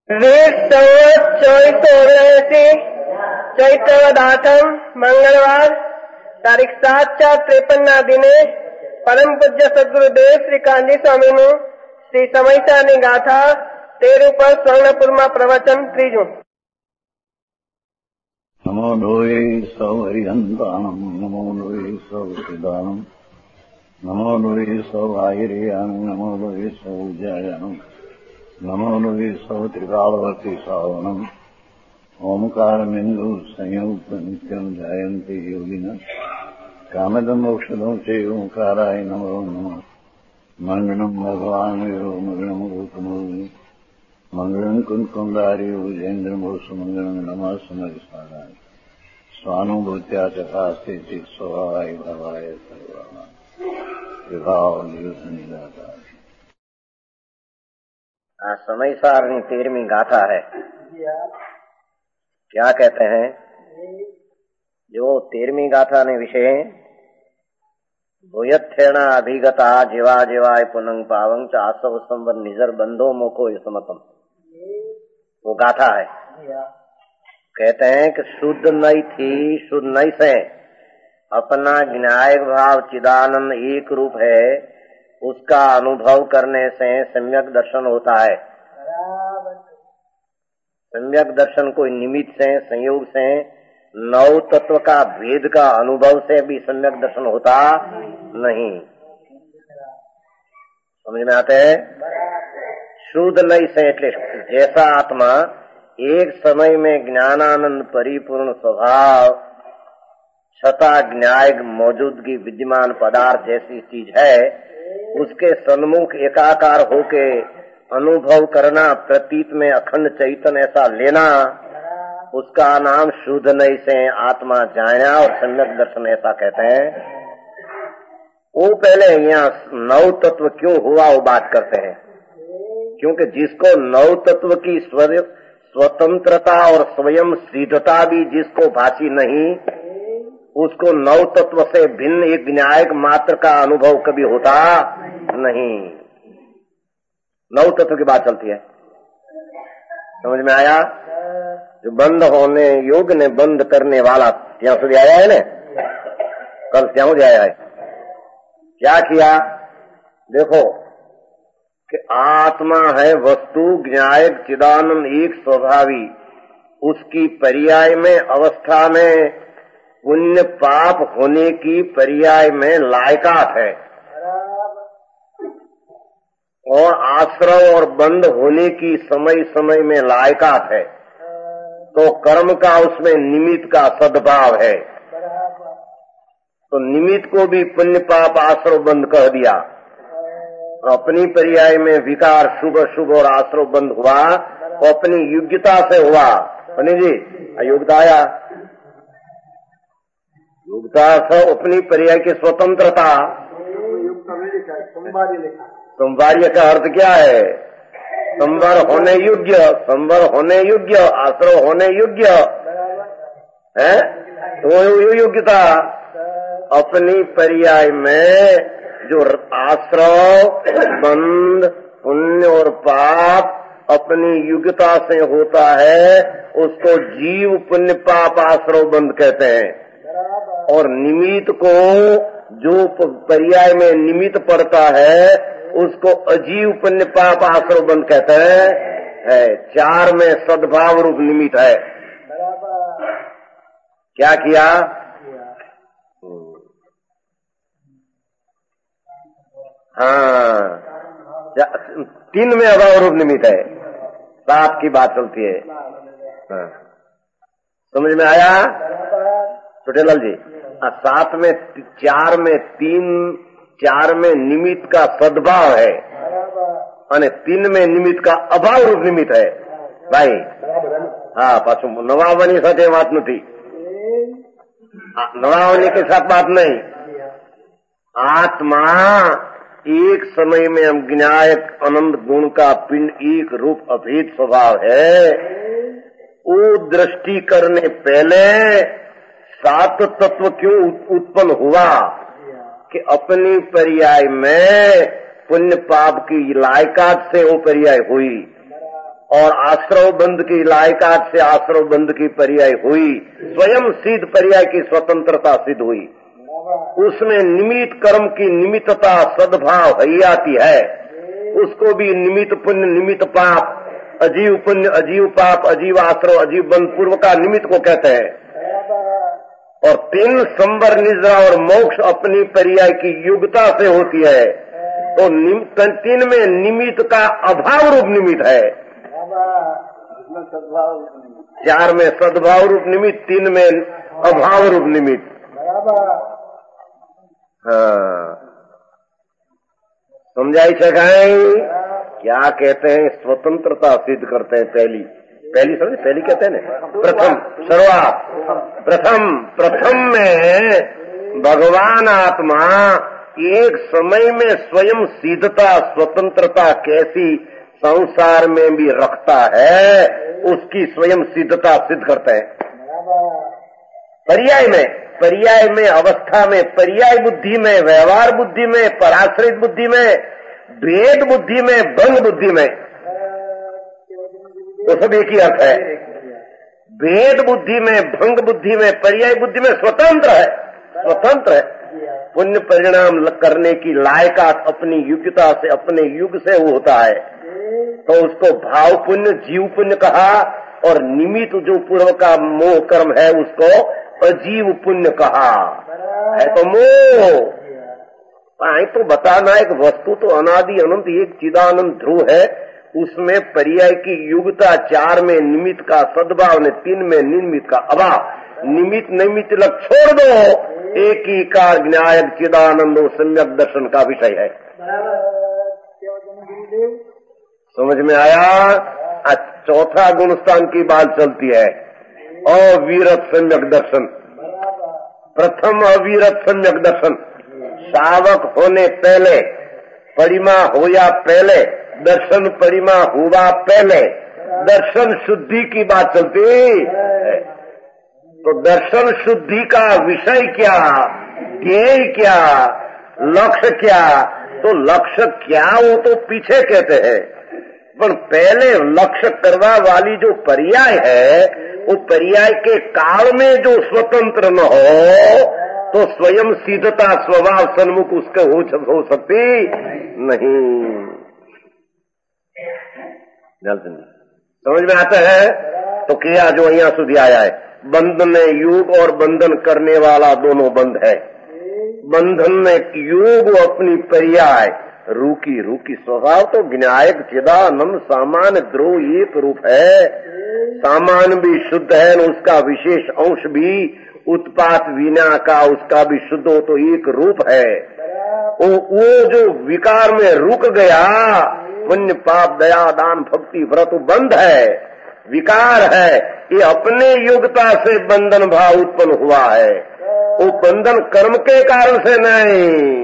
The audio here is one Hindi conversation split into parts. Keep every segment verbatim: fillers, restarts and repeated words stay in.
वीर संवत चौबीस सौ उन्यासी चैत्र वद आठम मंगलवार तारीख सात चार त्रेपन ना दिने परम पूज्य सद्गुरुदेव श्री कांजी स्वामी नु श्री समयसानी गाथा तेरु पर स्वर्णपुर में प्रवचन त्रीजू। नमो लोये सौ हरिहंतानम नमो लोये सौ सिदानम नमो लोये सौ आयरियान नमो लोये सौ जयानम नमो लोये सौ त्रिकालवर्ती सावनम ओमकारमिन्दु संयुक्त नित्यं जायन्ते योगिनः कामदं मोक्षदं च ओंकाराय नमो नमः। मंगलम भगवान वीरो मंगलम गौतमोनि मंगलम कुंकुंदारी उजेन्द्रमोसु मंगलम नमः समरिसाराय स्वानुभूत्या चकास्ते चित् स्वभावाय भवाय सर्वाः विभाव निरुद्धनिदाता। समय सारणी तेरहवीं गाथा है। क्या कहते हैं? जो तेरहवीं गाथा ने विषय भूयत्थेना अभिगता जीवा जीवाय पुनंग पावंग चासव संवर निजर बंधो मोको समतम, वो गाथा है। कहते हैं कि शुद्ध नई थी, शुद्ध नई से अपना ज्ञायक भाव चिदानंद एक रूप है, उसका अनुभव करने से सम्यक दर्शन होता है। सम्यक दर्शन कोई निमित्त से संयोग से नौ तत्व का भेद का अनुभव से भी सम्यक दर्शन होता नहीं। समझ में आते हैं? शुद्ध नहीं से એટલે जैसा आत्मा एक समय में ज्ञानानंद परिपूर्ण स्वभाव छता ज्ञायक मौजूदगी विद्यमान पदार्थ जैसी चीज है, उसके सन्मुख एकाकार होके अनुभव करना, प्रतीत में अखंड चैतन्य ऐसा लेना, उसका नाम शुद्ध नई से आत्मा जाना और सम्यक दर्शन ऐसा कहते हैं। वो पहले यहाँ नौ तत्व क्यों हुआ वो बात करते हैं, क्योंकि जिसको नौ तत्व की स्वतंत्रता और स्वयं सिद्धता भी जिसको भाषी नहीं, उसको नौ तत्व से भिन्न एक न्यायिक मात्र का अनुभव कभी होता नहीं। नौ तत्व की बात चलती है, समझ में आया? जो बंद होने योग ने बंद करने वाला ત્યાં સુધી आया है ने, कल ત્યાં સુધી आया है। क्या किया? देखो कि आत्मा है वस्तु ज्ञायक चिदानंद एक स्वभावी, उसकी पर्याय में अवस्था में पुण्य पाप होने की पर्याय में लायकात है और आश्रय और बंद होने की समय समय में लायकात है। तो कर्म का उसमें निमित्त का सद्भाव है, तो निमित्त को भी पुण्य पाप आश्रय बंद कह दिया। अपनी पर्याय में विकार शुभ शुभ और आश्रय बंद हुआ, तो अपनी योग्यता से हुआ। पंडित जी योग्यता आया, योग्यता से अपनी पर्याय की स्वतंत्रता। संवार्य का अर्थ क्या है? संवर होने योग्य, संवर होने योग्य, आश्रय होने योग्य है, तो योग्यता अपनी पर्याय में जो आश्रय बंद पुण्य और पाप अपनी योग्यता से होता है, उसको जीव पुण्य पाप आश्रय बंद कहते हैं। और निमित्त को जो पर्याय में निमित्त पड़ता है, उसको अजीव पुण्य पाप आश्रय बंद कहते हैं। है चार में सद्भाव रूप निमित्त है। क्या किया? हाँ, तीन में अभाव रूप निमित्त है, सात की बात चलती है। हाँ, समझ में आया छोटेलाल जी? सात में चार में तीन, चार में निमित्त का सद्भाव है और तीन में निमित्त का अभाव रूप निमित्त है भाई। हाँ, पाछू नवावनी साथे बात नहीं, नवावनी के साथ बात नहीं। आत्मा एक समय में हम ज्ञायक अनंत गुण का पिंड एक रूप अभेद स्वभाव है। वो दृष्टि करने पहले सात तत्व क्यों उत्पन्न हुआ कि अपनी पर्याय में पुण्य पाप की लायकात से वो पर्याय हुई, और आश्रव बंध की लायकात से आश्रव बंध की पर्याय हुई, स्वयं सिद्ध पर्याय की स्वतंत्रता सिद्ध हुई। उसमें निमित्त कर्म की निमित्तता सद्भाव हयाती है, उसको भी निमित्त पुण्य निमित्त पाप, अजीव पुण्य अजीव पाप, अजीव आश्रव अजीव बंध पूर्व का निमित्त को कहते हैं। और तीन संवर निद्रा और मोक्ष अपनी पर्याय की युगता से होती है, तो तीन में निमित्त का अभाव रूप निमित्त है, चार में सद्भाव रूप निमित्त, तीन में अभाव रूप निमित्त। हाँ, समझाई सकाई क्या कहते हैं? स्वतंत्रता सिद्ध करते हैं। पहली पहली समझे, पहली कहते हैं ना, प्रथम शुरुआत, प्रथम प्रथम में भगवान आत्मा एक समय में स्वयं सिद्धता स्वतंत्रता कैसी संसार में भी रखता है, उसकी स्वयं सिद्धता सिद्ध करते हैं। पर्याय में पर्याय में अवस्था में, पर्याय बुद्धि में, व्यवहार बुद्धि में, पराश्रित बुद्धि में, भेद बुद्धि में, भंग बुद्धि में, तो सब एक ही अर्थ है। भेद बुद्धि में, भंग बुद्धि में, पर्याय बुद्धि में स्वतंत्र है, स्वतंत्र है। पुण्य परिणाम करने की लायकात अपनी योग्यता से, अपने युग से वो होता है, तो उसको भाव पुण्य, जीव पुण्य कहा। और निमित्त जो पूर्व का मोह कर्म है उसको अजीव पुण्य कहा है। तो मोह आई तो बताना, एक वस्तु तो अनादि अनंत एक चिदानंद ध्रुव है, उसमें पर्याय की युगता, चार में निमित्त का सद्भाव ने, तीन में निमित्त का अभाव। निमित्त निमित्त लग छोड़ दो, एक ही कार ज्ञायक चिदानंदो सम्यक दर्शन का विषय है। समझ में आया? चौथा गुण स्थान की बात चलती है, अविरत सम्यक दर्शन। प्रथम अविरत सम्यक दर्शन, सावक होने पहले, परिमा होया पहले, दर्शन परिमा हुआ पहले, दर्शन शुद्धि की बात चलती है। तो दर्शन शुद्धि का विषय क्या, ध्येय क्या, लक्ष्य क्या? तो लक्ष्य क्या वो तो पीछे कहते हैं, पर पहले लक्ष्य करवा वाली जो पर्याय है, वो पर्याय के काल में जो स्वतंत्र न हो, तो स्वयं सिद्धता स्वभाव सन्मुख उसके हो, हो सकती नहीं। समझ में आता है? तो क्या जो यहाँ सुधी आया है, बंधन में युग और बंधन करने वाला दोनों बंध है। बंधन में युग अपनी पर्याय, रूकी रूकी स्वभाव तो ज्ञायक चिदानंद सामान्य ध्रुव एक रूप है। सामान्य भी शुद्ध है, उसका विशेष अंश भी उत्पात विना का, उसका भी शुद्ध हो तो एक रूप है। वो, वो जो विकार में रुक गया, पुण्य पाप दया दान भक्ति व्रत बंध है, विकार है, ये अपने योग्यता से बंधन भाव उत्पन्न हुआ है। वो बंधन कर्म के कारण से नहीं,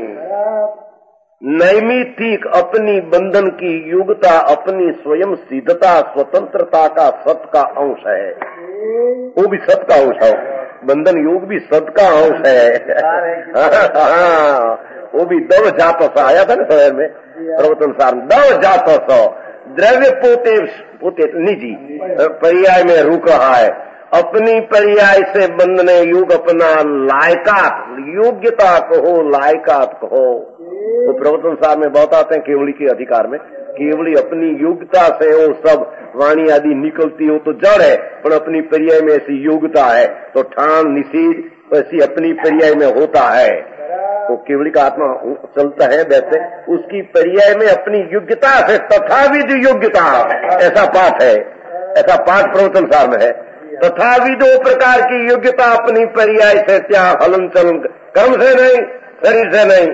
नैमित्तिक अपनी बंधन की योग्यता, अपनी स्वयं सिद्धता स्वतंत्रता का सत का अंश है। वो भी सत का अंश है, बंधन योग भी सत का अंश है। हाँ, वो भी दव जात सा आया था ना शहर में प्रवचन सार, दव जात सा द्रव्य पोते पोते निजी पर्याय में रुक रहा है। अपनी पर्याय से बंधने युग अपना लायकात, योग्यता कहो लायकात कहो। तो प्रवचन साहब में बहुत आते हैं केवली के अधिकार में, केवली अपनी योग्यता से वो सब वाणी आदि निकलती हो तो जड़ है, पर अपनी पर्याय में ऐसी योग्यता है तो ठान निषेध वैसी अपनी पर्याय में होता है। तो केवली का आत्मा चलता है वैसे उसकी पर्याय में अपनी योग्यता से, तथाविध योग्यता, ऐसा पाठ है, ऐसा पाठ प्रवचन साहब में है। तथाविध दो प्रकार की योग्यता अपनी पर्याय से, क्या हलन चलन कर्म से नहीं, शरीर से नहीं,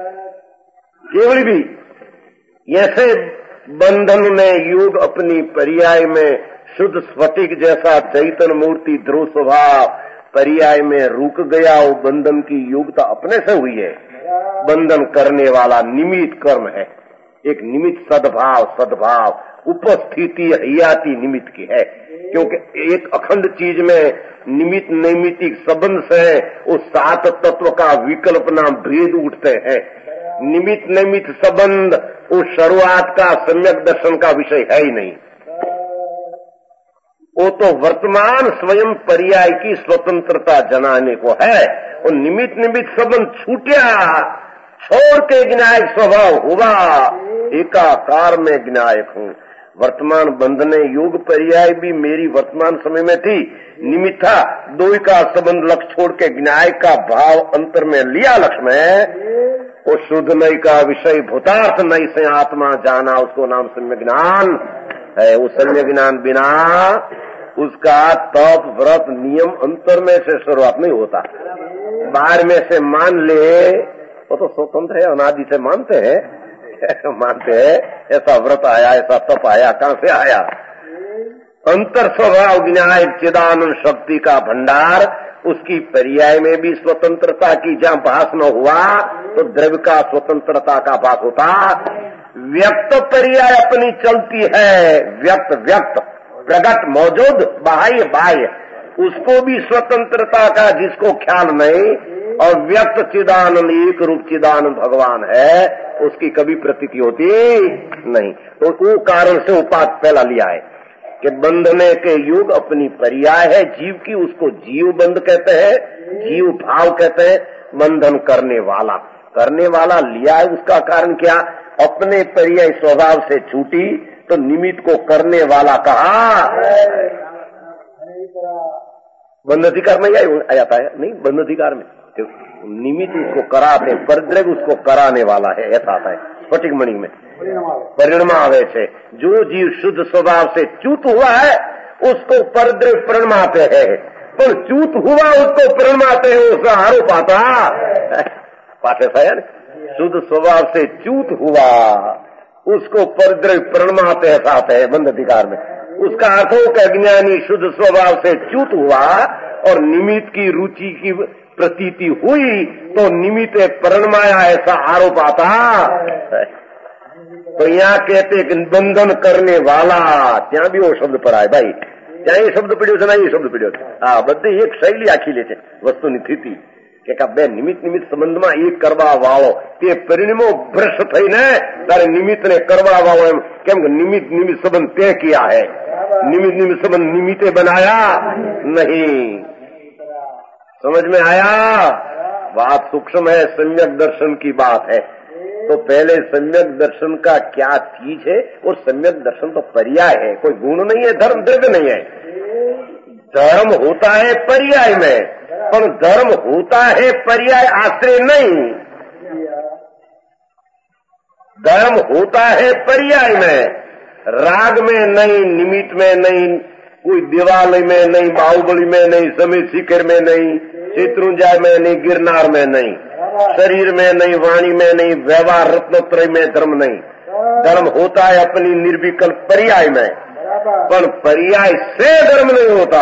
केवल भी ऐसे बंधन में योग अपनी पर्याय में शुद्ध स्फटिक जैसा चैतन्य मूर्ति ध्रुव स्वभाव पर्याय में रुक गया। वो बंधन की योग्यता अपने से हुई है। बंधन करने वाला निमित्त कर्म है, एक निमित्त सद्भाव, सद्भाव उपस्थिति हयाती निमित्त की है, क्योंकि एक अखंड चीज में निमित्त नैमित्तिक संबंध से उस सात तत्व का विकल्प नाम भेद उठते हैं। निमित्त नैमित्त संबंध उस शुरुआत का सम्यक दर्शन का विषय है ही नहीं। वो तो वर्तमान स्वयं पर्याय की स्वतंत्रता जनाने को है। वो निमित्त निमित्त संबंध छूटिया, छोड़ के ज्ञायक स्वभाव हुआ, एकाकार में ज्ञायक हूं। वर्तमान बंधने योग पर्याय भी मेरी वर्तमान समय में थी, निमित्त था, दो का संबंध लक्ष्य छोड़ के ज्ञायक का भाव अंतर में लिया लक्ष्य में। वो शुद्ध नई का विषय भूतार्थ नई से आत्मा जाना, उसको नाम सम्यक ज्ञान है। वो सम्यक ज्ञान बिना उसका तप व्रत नियम अंतर में से शुरुआत नहीं होता। बाहर में से मान ले वो तो स्वतंत्र है, अनादि से मानते हैं मानते हैं ऐसा व्रत आया, ऐसा तप आया, कहां से आया? अंतर स्वभाव ज्ञान चिदानंद शक्ति का भंडार, उसकी पर्याय में भी स्वतंत्रता की जहां भास न हुआ तो द्रव्य का स्वतंत्रता का भास होता। व्यक्त पर्याय अपनी चलती है, व्यक्त व्यक्त प्रगट मौजूद, बाह्य बाह्य, उसको भी स्वतंत्रता का जिसको ख्याल नहीं, और व्यक्त चिदानंद एक रूप चिदानंद भगवान है, उसकी कभी प्रतीति होती नहीं। तो वो कारण से उपात पहला लिया है कि बंधने के युग अपनी पर्याय है जीव की, उसको जीव बंध कहते हैं, जीव भाव कहते हैं। बंधन करने वाला, करने वाला लिया है, उसका कारण क्या? अपने पर्याय स्वभाव से छूटी तो निमित्त को करने वाला कहा। बंध अधिकार में आ जाता है, नहीं बंध अधिकार में निमित्त उसको कराते, परद्रव्य उसको कराने वाला है, ऐसा आता है स्फटिक मणि में परिणमावे से। जो जीव शुद्ध स्वभाव से च्युत हुआ है उसको परद्रव्य प्रणमाते हैं, पर च्युत हुआ उसको प्रणमाते हैं, उसका आरोप आता पाठे था। शुद्ध स्वभाव से च्युत हुआ उसको परद्रव्य प्रणमाते हैं, साथ है बंध अधिकार में। उसका अर्थ हो कि अज्ञानी शुद्ध स्वभाव से च्युत हुआ और निमित्त की रुचि की प्रतीति हुई तो निमित्त प्रणमाया, ऐसा आरोप आता। तो यहाँ कहते कि बंधन करने वाला, ત્યાં भी वो शब्द पर आए भाई, ત્યાં ये शब्द पढ़्यो છે, ये शब्द पढ़्यो છે। हाँ, बधी एक शैली आखी ले છે वस्तुની સ્થિતિ કે બે નિમિત્ત નિમિત્ત સંબંધમાં એક કરવા વાળો તે પરિણમો ભ્રષ્ટ થઈને તારે નિમિત્તને કરવા વાળો, એમ કેમ કે નિમિત્ત નિમિત્ત સંબંધ તે કિયા है, निमित्त निमित्त संबंध निमित्ते बनाया नहीं। समझ में आया? बात सूक्ष्म है, सम्यक दर्शन की बात है। तो पहले सम्यक दर्शन का क्या चीज है? और सम्यक दर्शन तो पर्याय है, कोई गुण नहीं है, धर्म द्रव्य नहीं है। धर्म होता है पर्याय में, पर धर्म होता है पर्याय आश्रय नहीं। धर्म होता है पर्याय में, राग में नहीं, निमित्त में नहीं, कोई दिवाली में नहीं, बाहुबली में नहीं, समीर शिखर में नहीं, शत्रुंजय में नहीं, गिरनार में नहीं, शरीर में नहीं, वाणी में नहीं, व्यवहार रत्नत्रय में धर्म नहीं। धर्म होता है अपनी निर्विकल्प पर्याय में, पर पर्याय से धर्म नहीं होता।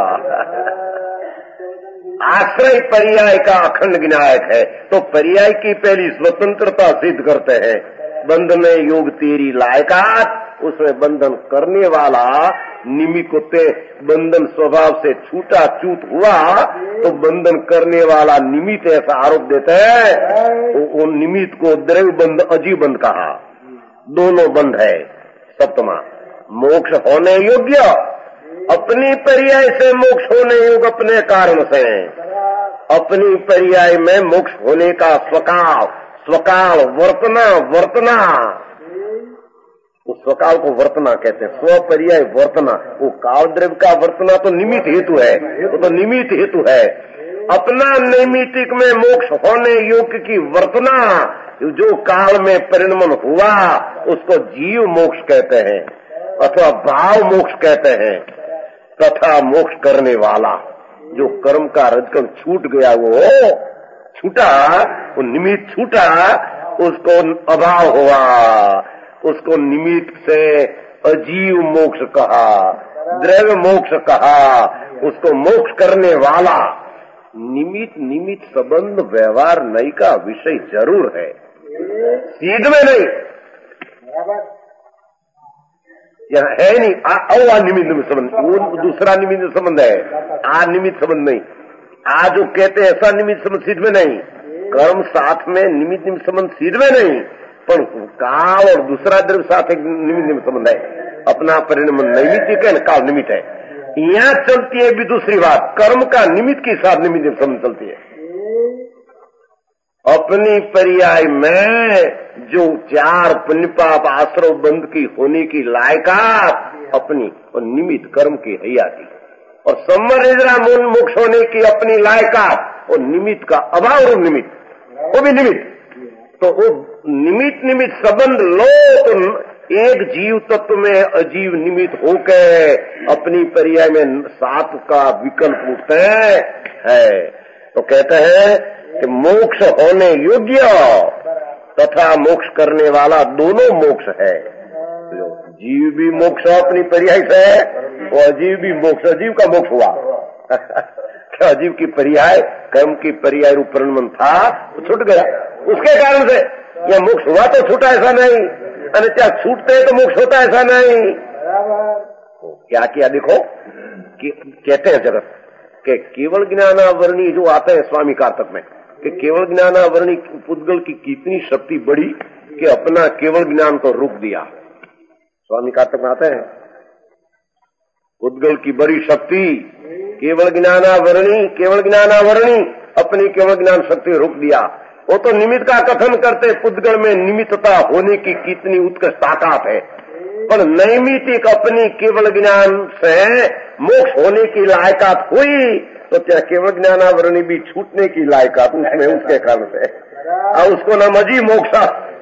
आश्रय पर्याय का अखंड ज्ञायक है, तो पर्याय की पहली स्वतंत्रता सिद्ध करते हैं। बंधने योग तेरी लायकात, उसमें बंधन करने वाला निमित्त होते, बंधन स्वभाव से छूटा च्युत हुआ तो बंधन करने वाला निमित्त ऐसा आरोप देते हैं। वो निमित्त को द्रव्य बंध अजीव बंध कहा, दोनों बंध है। सप्तमा, मोक्ष होने योग्य, अपनी पर्याय से मोक्ष होने योग्य, अपने कारण से अपनी पर्याय में मोक्ष होने का स्वकाल, स्वकाल वर्तना, वर्तना उस स्वकाल को वर्तना कहते हैं, स्व पर्याय वर्तना। वो काल द्रव्य का वर्तना तो निमित्त हेतु है, वो तो निमित्त हेतु है। अपना नैमित्तिक में मोक्ष होने योग्य की वर्तना, जो काल में परिणमन हुआ उसको जीव मोक्ष कहते हैं अथवा भाव मोक्ष कहते हैं। तथा मोक्ष करने वाला, जो कर्म का रजकम छूट गया, वो छूटा, वो निमित्त छूटा, उसको अभाव हुआ, उसको निमित्त से अजीव मोक्ष कहा, द्रव्य मोक्ष कहा। उसको मोक्ष करने वाला निमित्त निमित्त संबंध व्यवहार नहीं का विषय जरूर है, सीध में नहीं, यहाँ है नहीं। आ निमित्त निमित्त संबंध, वो दूसरा निमित्त संबंध है, आ निमित्त संबंध नहीं। आ जो कहते हैं ऐसा निमित्त संबंध सीध में नहीं, कर्म साथ में निमित्त निमित्त संबंध सीध में नहीं, पर काल और दूसरा द्रव्य साथ एक निमित्त निमित्त संबंध है। अपना परिणमन नैमित्तिक है, काल निमित्त है। यहां चलती है भी दूसरी बात, कर्म का निमित्त के साथ निमित्त समझ चलती है। अपनी पर्याय में जो चार पुण्य पाप आश्रव बंद की होने की लायकात अपनी और निमित्त कर्म की है आती, और सम्मरिजरा मोक्ष होने की अपनी लायकात और निमित्त का अभाव और निमित्त, वो भी निमित्त। तो वो निमित्त निमित्त संबंध लो तो एक जीव तत्व में अजीव निमित्त होकर अपनी पर्याय में सात का विकल्प उठते है। तो कहते हैं कि मोक्ष होने योग्य तथा मोक्ष करने वाला दोनों मोक्ष है। जीव भी मोक्ष अपनी पर्याय से है, वो अजीव भी मोक्ष, अजीव का मोक्ष हुआ। क्या अजीव की पर्याय कर्म की पर्याय रूप परिणमन था, वो छूट गया, उसके कारण से यह मोक्ष हुआ तो छूटा, ऐसा नहीं, अन्यथा छूटते तो मोक्ष होता, ऐसा नहीं। क्या किया देखो कि कहते हैं जगत के केवल ज्ञानावरणी जो आते हैं स्वामी कार्तक में, कि केवल ज्ञानावरणी पुद्गल की कितनी शक्ति बढ़ी कि अपना केवल ज्ञान को रोक दिया। स्वामी कार्तक में आते हैं पुद्गल की बड़ी शक्ति केवल ज्ञानावरणी, केवल ज्ञानावरणी अपनी केवल ज्ञान शक्ति रोक दिया। वो तो निमित्त का कथन करते पुद्गल में निमित्तता होने की कितनी उत्कृष्ट ताकत है, पर नैमित्तिक अपनी केवल ज्ञान से मोक्ष होने की लायकात हुई तो क्या केवल ज्ञानावरणी भी छूटने की लायकात उसमें उसके कारण से, और उसको न मजी मोक्षा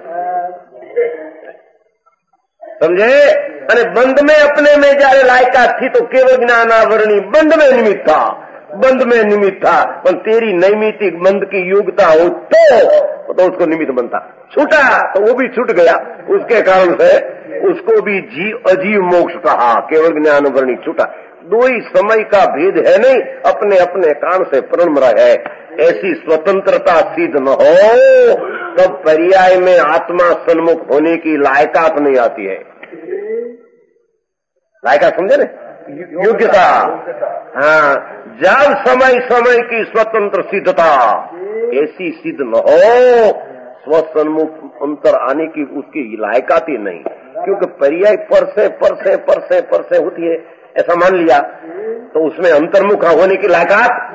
समझे। अरे बंद में अपने में जारे लायकात थी तो केवल ज्ञानावरणी बंद में निमित्त था, बंद में निमित्त था, पर तेरी नैमित्तिक बंद की योग्यता हो तो, तो उसको निमित्त बनता, छूटा तो वो भी छूट गया, उसके कारण से उसको भी जीव अजीव मोक्ष कहा, केवल ज्ञानावरणी छूटा। दो ही समय का भेद है, नहीं अपने अपने कारण से प्रणम रहे। ऐसी स्वतंत्रता सिद्ध न हो तब पर्याय में आत्मा सन्मुख होने की लायकात नहीं आती है। लायकात समझे ना, योग्यता। हाँ, जब समय समय की स्वतंत्र सिद्धता ऐसी सिद्ध न हो स्वसन्मुख अंतर आने की उसकी लायकात ही नहीं, क्योंकि पर्याय पर से पर से पर से पर से होती है, ऐसा मान लिया तो उसमें अंतर्मुख होने की लायकात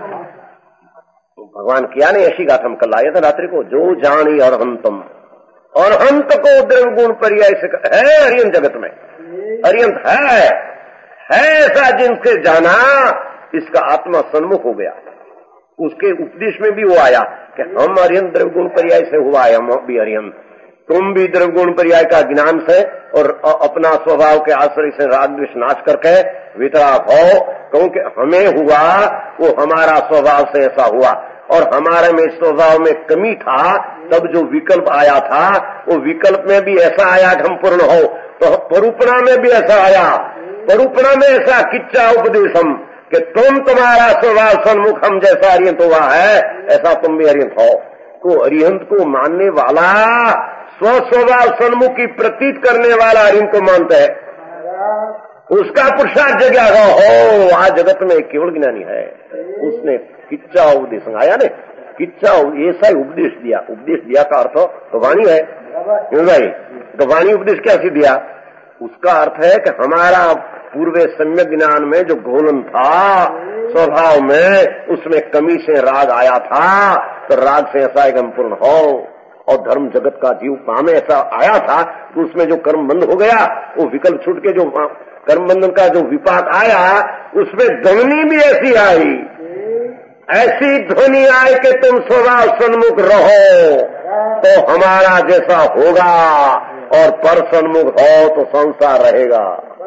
भगवान किया नहीं। ऐसी गाथा हम कल आए थे रात्रि को, जो जानी अरहंतम, अरहंत को द्रव्य गुण पर्याय से है अरियंत जगत में, अरियंत है है ऐसा जिनसे जाना इसका आत्मा सन्मुख हो गया। उसके उपदेश में भी वो आया कि हम अरियंत द्रव्य गुण पर्याय से हुआ है, हम भी अरियंत, तुम भी द्रव्य गुण पर्याय का ज्ञान से और अपना स्वभाव के आश्रय से राग द्वेष नाश करके वितराग हो, क्योंकि हमें हुआ वो हमारा स्वभाव से ऐसा हुआ, और हमारे में स्वभाव में कमी था, तब जो विकल्प आया था वो विकल्प में भी ऐसा आया कि हम पूर्ण हो, तो परूपणा में भी ऐसा आया, परूपणा में ऐसा किच्चा उपदेशम कि तुम तुम्हारा स्वभाव सन्मुख हम जैसा अरियंत हुआ है ऐसा तुम भी अरियंत हो। तो अरिहंत को मानने वाला स्वस्वभाव सन्मुख की प्रतीत करने वाला अरिहंत को मानता है, उसका पुरुषार्थ जगह हो। आज जगत में केवल ज्ञानी है, उसने किच्चा उपदेश आया ने, किच्चा ऐसा ही उपदेश दिया। उपदेश दिया का अर्थ तो वाणी है, क्यों भाई? तो वाणी उपदेश कैसे दिया? उसका अर्थ है कि हमारा पूर्व सम्यक ज्ञान में जो घोलन था स्वभाव में, उसमें कमी से राग आया था, तो राग से ऐसा है कि हम पूर्ण हो, और धर्म जगत का जीव पामे ऐसा आया था, तो उसमें जो कर्म बंद हो गया, वो विकल्प छूट के जो कर्म बंधन का जो विपाक आया, उसमें ध्वनि भी ऐसी आई, ऐसी ध्वनि आई कि तुम स्वभाव सन्मुख रहो तो हमारा जैसा होगा, और पर सन्मुख हो तो संसार रहेगा।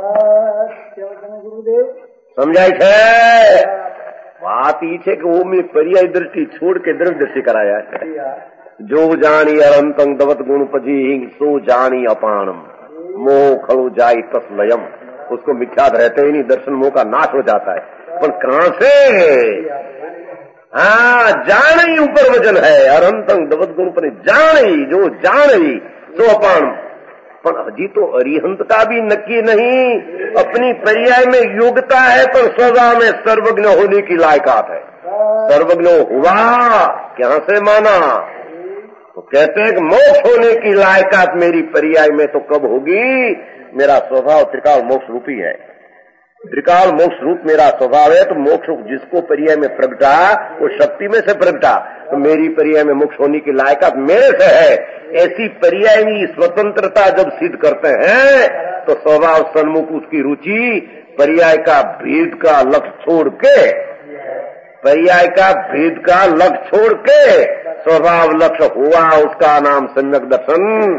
समझाई छे बात ई छे कि वो में पर्याय दृष्टि छोड़ के द्रव्य दृष्टि कराया है। जो जानी अरंतं दवत गुण पजी सो जानी अपानम मोह खलु जाई तस्लयम, उसको मिथ्याद रहते ही नहीं, दर्शन मोह का नाश हो जाता है। पर कहां से? हाँ, जान ही ऊपर वजन है, अरंतं दवत गुण पर जान ही, जो जान ही सो अपान। पर हजी तो अरिहंत का भी नक्की नहीं, अपनी पर्याय में योग्यता है, पर स्वभाव में सर्वज्ञ होने की लायकात है। सर्वज्ञ हुआ क्या से माना? तो कहते हैं कि मोक्ष होने की लायकात मेरी पर्याय में तो कब होगी? मेरा स्वभाव त्रिकाल मोक्ष रूपी है, त्रिकाल मोक्ष रूप मेरा स्वभाव है, तो मोक्ष जिसको पर्याय में प्रगटा वो शक्ति में से प्रगटा, तो मेरी पर्याय में मोक्ष होने की लायकात मेरे से है। ऐसी पर्याय में स्वतंत्रता जब सिद्ध करते हैं तो स्वभाव सन्मुख उसकी रुचि पर्याय का भेद का लक्ष्य छोड़ के पर्याय का भेद का लक्ष्य छोड़ के स्वभाव लक्ष्य हुआ, उसका नाम सम्यक दर्शन।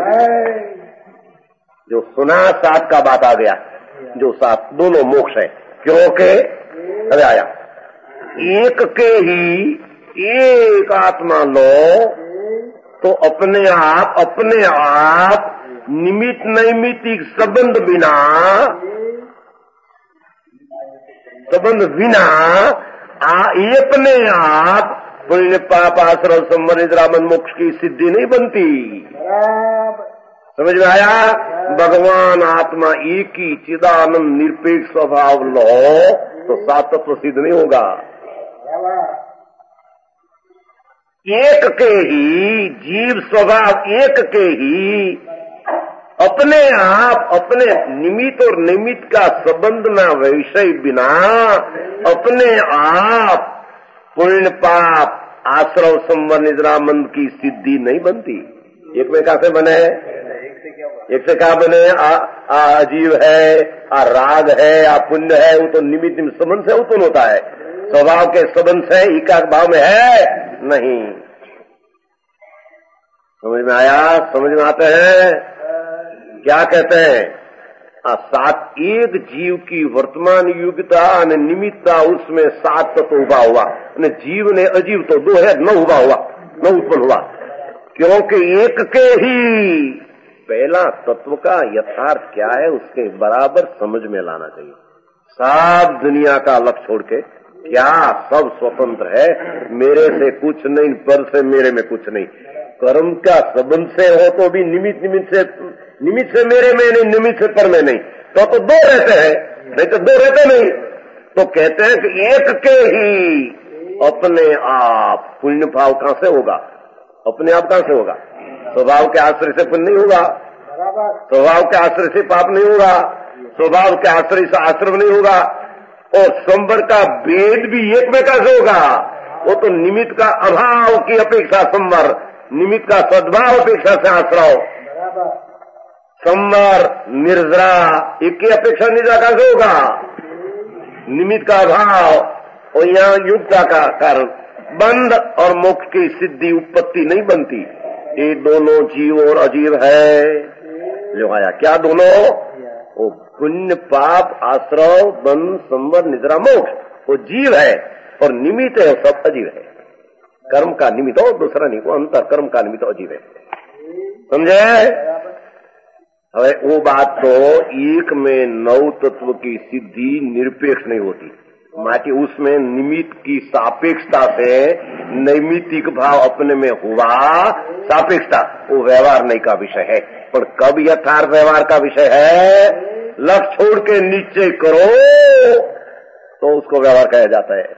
जो सुना सात का बात आ गया, जो सात दोनों मोक्ष है, क्योंकि अरे आया एक के ही एक आत्मा लो तो अपने आप अपने आप निमित्त नैमित्तिक संबंध बिना संबंध बिना आ अपने आप पुण्य पाप आश्रम संवर निद्रामन मोक्ष की सिद्धि नहीं बनती। समझ में आया? भगवान आत्मा एक ही चिदानंद निरपेक्ष स्वभाव लो तो सात तत्व सिद्ध नहीं होगा। एक के ही जीव स्वभाव एक के ही अपने आप अपने निमित्त और निमित्त का संबंध ना विषय बिना अपने आप पुण्य पाप आश्रव संवर निद्रामंद की सिद्धि नहीं बनती। एक में कैसे बने? एक से क्या बने? आ, आ अजीव है, आ राग है, आ पुण्य है, वो तो निमित्त संबंध से उत्पन्न होता है, स्वभाव के संबंध से एकाक भाव में है नहीं। समझ में आया? समझ में आते हैं? क्या कहते हैं? आ, सात एक जीव की वर्तमान योग्यता ने निमित्ता उसमें सात तत्व उभा हुआ, जीव ने अजीव तो दो है, न उभा हुआ न उत्पन्न हुआ, क्योंकि एक के ही पहला तत्व का यथार्थ क्या है उसके बराबर समझ में लाना चाहिए। सब दुनिया का लक्ष्य छोड़ के क्या सब स्वतंत्र है, मेरे से कुछ नहीं, पर से मेरे में कुछ नहीं। कर्म का संबंध से हो तो भी निमित्त निमित्त से निमित्त से मेरे में नहीं, निमित्त से पर में नहीं, तो तो दो रहते हैं, नहीं तो दो रहते नहीं। तो कहते हैं कि एक के ही अपने आप पुण्य भाव कहां से होगा? अपने आप कहां से होगा? स्वभाव के आश्रय से पुण्य नहीं होगा, स्वभाव के आश्रय से पाप नहीं होगा, स्वभाव के आश्रय से आश्रम नहीं होगा, और संवर का भेद भी एक में कैसे होगा? वो तो निमित्त का अभाव की अपेक्षा संवर, निमित्त का सद्भाव अपेक्षा से आश्रव, संवर निर्जरा एक की अपेक्षा निर्जरा कैसे होगा? निमित्त का अभाव और यहाँ युक्ता का कारण बंध और मोक्ष की सिद्धि उत्पत्ति नहीं बनती। ये दोनों जीव और अजीव है। जो आया क्या दोनों? वो पुण्य पाप आश्रव बंध संवर निद्रा मोक्ष वो जीव है और निमित्त है, सब अजीव है। कर्म का निमित्त हो दूसरा नहीं, वो अंतर कर्म का निमित्त अजीव है। समझे? હવે वो बात तो एक में नौ तत्व की सिद्धि निरपेक्ष नहीं होती, माटी उसमें निमित्त की सापेक्षता से नैमित्तिक भाव अपने में हुआ, सापेक्षता वो व्यवहार नहीं का विषय है। पर कब यथार्थ व्यवहार का विषय है? लक्ष्य छोड़ के निश्चय करो तो उसको व्यवहार कहा जाता है।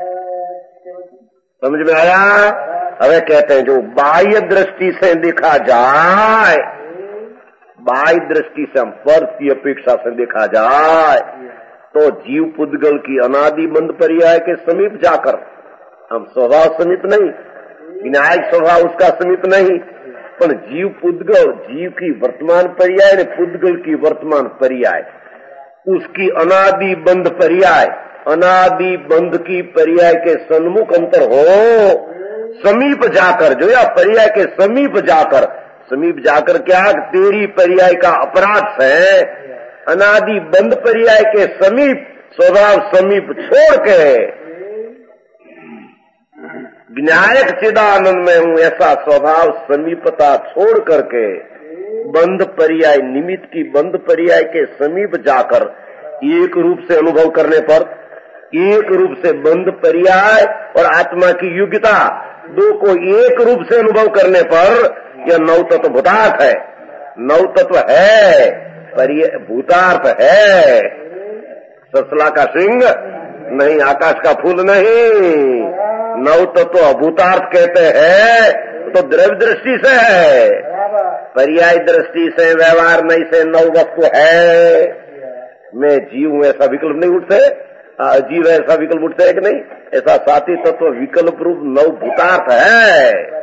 समझ में आया? हमें कहते हैं जो बाह्य दृष्टि से देखा जाए, बाह्य दृष्टि से हम पर की अपेक्षा से देखा जाए तो जीव पुद्गल की अनादि बंध पर्याय के समीप जाकर, हम स्वभाव समीप नहीं, विनायक स्वभाव उसका समीप नहीं, पर जीव पुद्गल जीव की वर्तमान पर्याय ने पुद्गल की वर्तमान पर्याय उसकी अनादि बंध पर्याय, अनादि बंध की पर्याय के सन्मुख अंतर हो, समीप जाकर जो या पर्याय के समीप जाकर, समीप जाकर क्या तेरी पर्याय का अपराध है, अनादि बंध पर्याय के समीप स्वभाव समीप छोड़ के विनायक चिदानंद में हूं ऐसा स्वभाव समीपता छोड़ करके बंध पर्याय निमित्त की बंध पर्याय के समीप जाकर एक रूप से अनुभव करने पर, एक रूप से बंध पर्याय और आत्मा की योग्यता दो को एक रूप से अनुभव करने पर यह नौ तत्व भूतार्थ है। नौ तत्व है, पर ये भूतार्थ है। ससला का सिंह नहीं, आकाश का फूल नहीं। नौ तत्व अभूतार्थ कहते हैं तो द्रव्य दृष्टि से है, पर्याय दृष्टि से व्यवहार नहीं से नौ वस्तु है। मैं जीव हूं ऐसा विकल्प नहीं उठते, अजीव है ऐसा विकल्प उठता है कि नहीं? ऐसा साथी तत्व विकल्प रूप नव भूतार्थ है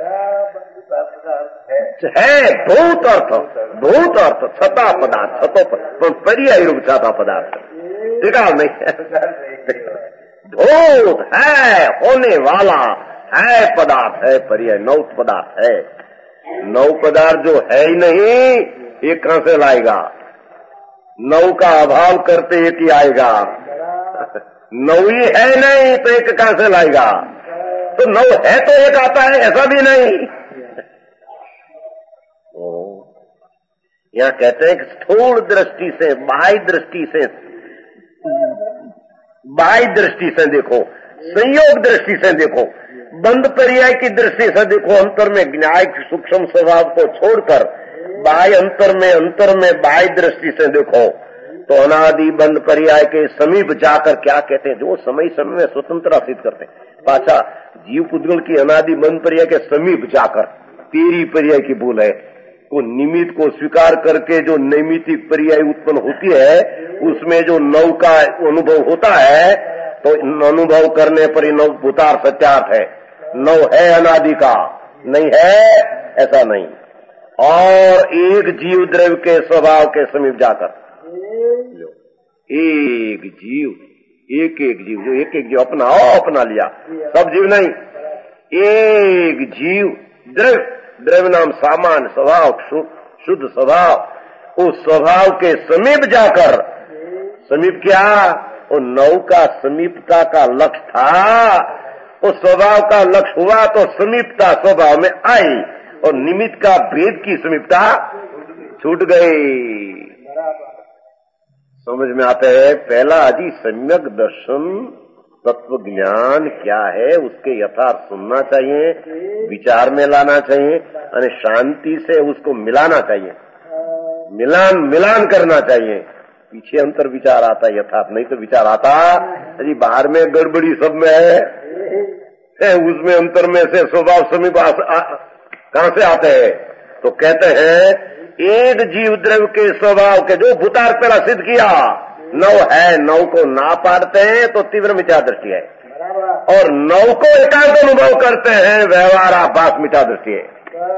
है भूत अर्थ, भूत अर्थ छता पदार्थ, छतो पर्याय रूप छता पदार्थ, ठीक है नहीं? भूत है, होने वाला है, पदार्थ है, पर्याय नव पदार्थ है। नव पदार्थ जो है ही नहीं, एक कहां से लाएगा? नव का अभाव करते एक ही आएगा। नव ही है नहीं तो एक कहां से लाएगा? तो नव है तो एक आता है, ऐसा भी नहीं। यहां कहते हैं कि स्थूल दृष्टि से, बाह्य दृष्टि से, बाह्य दृष्टि से देखो, संयोग दृष्टि से देखो, बंद पर्याय की दृष्टि से देखो, अंतर में न्याय सूक्ष्म स्वभाव को छोड़कर बाह्य अंतर में, अंतर में बाह्य दृष्टि से देखो तो अनादि बंद पर्याय के समीप जाकर क्या कहते हैं? जो समय समय में स्वतंत्रता सिद्ध करते हैं। पाछा जीव पुद्गल की अनादि बंद पर्याय के समीप जाकर तेरी पर्याय की भूल है को निमित्त को स्वीकार करके जो नैमित्तिक पर्याय उत्पन्न होती है, उसमें जो नव का अनुभव होता है, तो अनुभव करने पर ही नव भूतार्थ सत्यार्थ है। नव है अनादि का, नहीं है ऐसा नहीं। और एक जीव द्रव्य के स्वभाव के समीप जाकर एक जीव, एक एक जीव, जो एक एक जीव अपना अपना लिया, सब जीव नहीं, एक जीव द्रव्य, द्रव्य नाम सामान्य स्वभाव, शुद्ध स्वभाव, उस स्वभाव के समीप जाकर, समीप क्या? वो नव का समीपता का लक्ष्य था, उस स्वभाव का लक्ष्य हुआ तो समीपता स्वभाव में आई और निमित्त का भेद की समीपता छूट गई। समझ में आता है? पहला आदि सम्यक दर्शन, तत्व ज्ञान क्या है उसके यथार्थ सुनना चाहिए, विचार में लाना चाहिए और शांति से उसको मिलाना चाहिए, मिलान मिलान करना चाहिए। पीछे अंतर विचार आता है यथार्थ, नहीं तो विचार आता अजी बाहर में गड़बड़ी सब में है, है उसमें अंतर में से स्वभाव समीप कहां से आते हैं? तो कहते हैं एक जीव द्रव्य के स्वभाव के जो भूतार्थ पहला सिद्ध किया, नव है, नव को ना पाड़ते हैं तो तीव्र मिथ्या दृष्टि है, और नव को एकांत अनुभव करते हैं व्यवहार आभास मिथ्या दृष्टि है।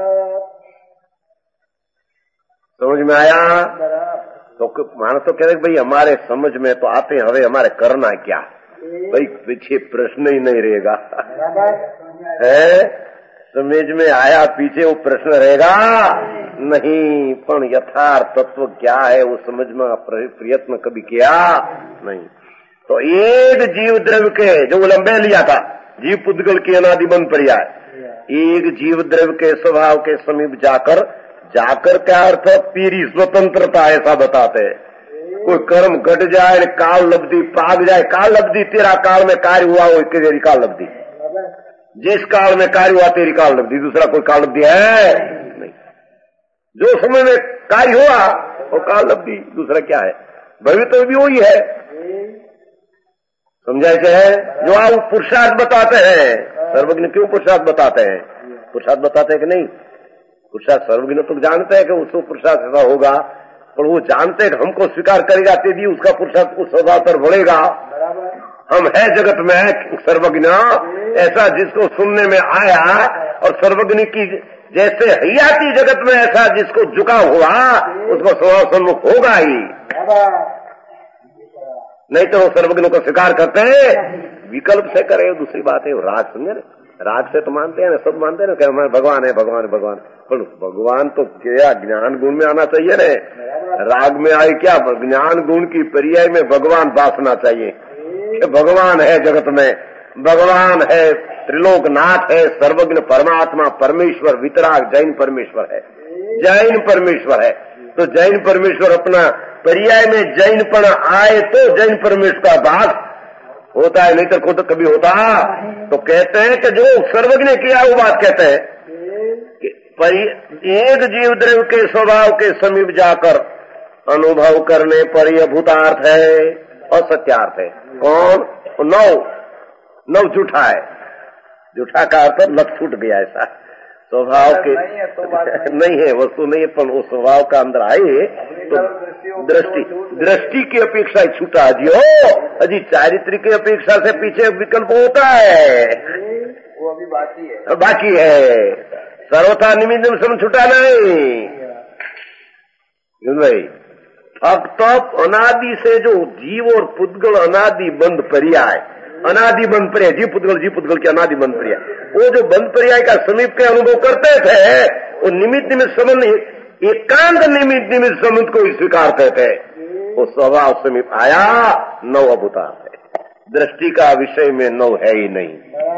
समझ में आया? तो मानस तो कहते भाई हमारे समझ में तो आते हैं, हमें हमारे करना क्या? भाई पीछे प्रश्न ही नहीं रहेगा है, समझ में आया? पीछे वो प्रश्न रहेगा नहीं, पण यथार्थ तत्व क्या है वो समझ में प्रयत्न कभी किया नहीं। तो एक जीव द्रव्य के जो लंबे लिया था, जीव पुद्गल की अनादि बंद पर्याय, एक जीव द्रव्य के स्वभाव के समीप जाकर, जाकर क्या अर्थ? तेरी स्वतंत्रता ऐसा बताते हैं। कोई कर्म घट जाए, काल लब्धि पाग जाए, काल लब्धि तेरा काल में कार्य हुआ हो, तेरी काल लब्धि, जिस काल में कार्य हुआ तेरी काल लब्धि, दूसरा कोई काल लब्धि है नहीं। जो समय में कार्य हुआ वो काल लब्धि, दूसरा क्या है? भविष्य भी वही है। समझाए है? जो आप पुरुषार्थ बताते हैं, सर्वज्ञ क्यों पुरुषार्थ बताते हैं? पुरुषार्थ बताते हैं कि नहीं? पुरुषार्थ सर्वज्ञ तो जानते हैं कि उसको पुरुषार्थ ऐसा होगा, पर वो जानते हैं कि हमको स्वीकार करेगा तेजी उसका पुरुषार्थ उस स्वभाव पर बढ़ेगा। हम है जगत में सर्वज्ञ ऐसा जिसको सुनने में आया, और सर्वज्ञ की जैसे हयाती जगत में ऐसा जिसको झुकाव हुआ उसको स्वभाव सम्मुख होगा ही, नहीं तो वो सर्वज्ञ को स्वीकार करते हैं, विकल्प से करे। दूसरी बात है राग, समझे ना? राग से तो मानते हैं ना, सब मानते हैं ना कि हमारे भगवान है, भगवान है, भगवान, पर भगवान तो क्या ज्ञान गुण में आना चाहिए ना? राग में आए क्या? ज्ञान गुण की पर्याय में भगवान बासना चाहिए कि भगवान है जगत में, भगवान है, त्रिलोकनाथ है, सर्वज्ञ परमात्मा परमेश्वर, वितराग जैन परमेश्वर है, जैन परमेश्वर है। तो जैन परमेश्वर अपना पर्याय में जैनपन आए तो जैन परमेश्वर का भाग होता है, नहीं तो खुद कभी होता। तो कहते हैं कि जो सर्वज्ञ ने किया वो बात कहते हैं कि एक जीव द्रव्य के स्वभाव के समीप जाकर अनुभव करने पर यह भूतार्थ है और सत्यार्थ है। कौन? नव, नव झूठा है, झूठा का अर्थ लत छूट गया ऐसा। स्वभाव के नहीं है, वस्तु नहीं है, पर वो स्वभाव का अंदर आए तो दृष्टि दृष्टि की अपेक्षा छूटा दियो। अजी चारित्रिक की अपेक्षा से पीछे विकल्प होता है, वो अभी बाकी है, बाकी है। सर्वथा निमित्त निमित्त छूटा नहीं भाई। अब तक अनादि से जो जीव और पुद्गल अनादि बंध पर्याय, अनादि बंध पर्याय, जीव पुद्गल जीव पुद्गल की अनादि बंध पर्याय, वो जो बंध पर्याय का समीप के अनुभव करते थे, वो निमित्त निमित्त संबंध, एकांत निमित्त निमित्त संबंध को ही स्वीकारते थे। वो स्वभाव समीप आया, नव अवतार है। दृष्टि का विषय में नव है ही नहीं,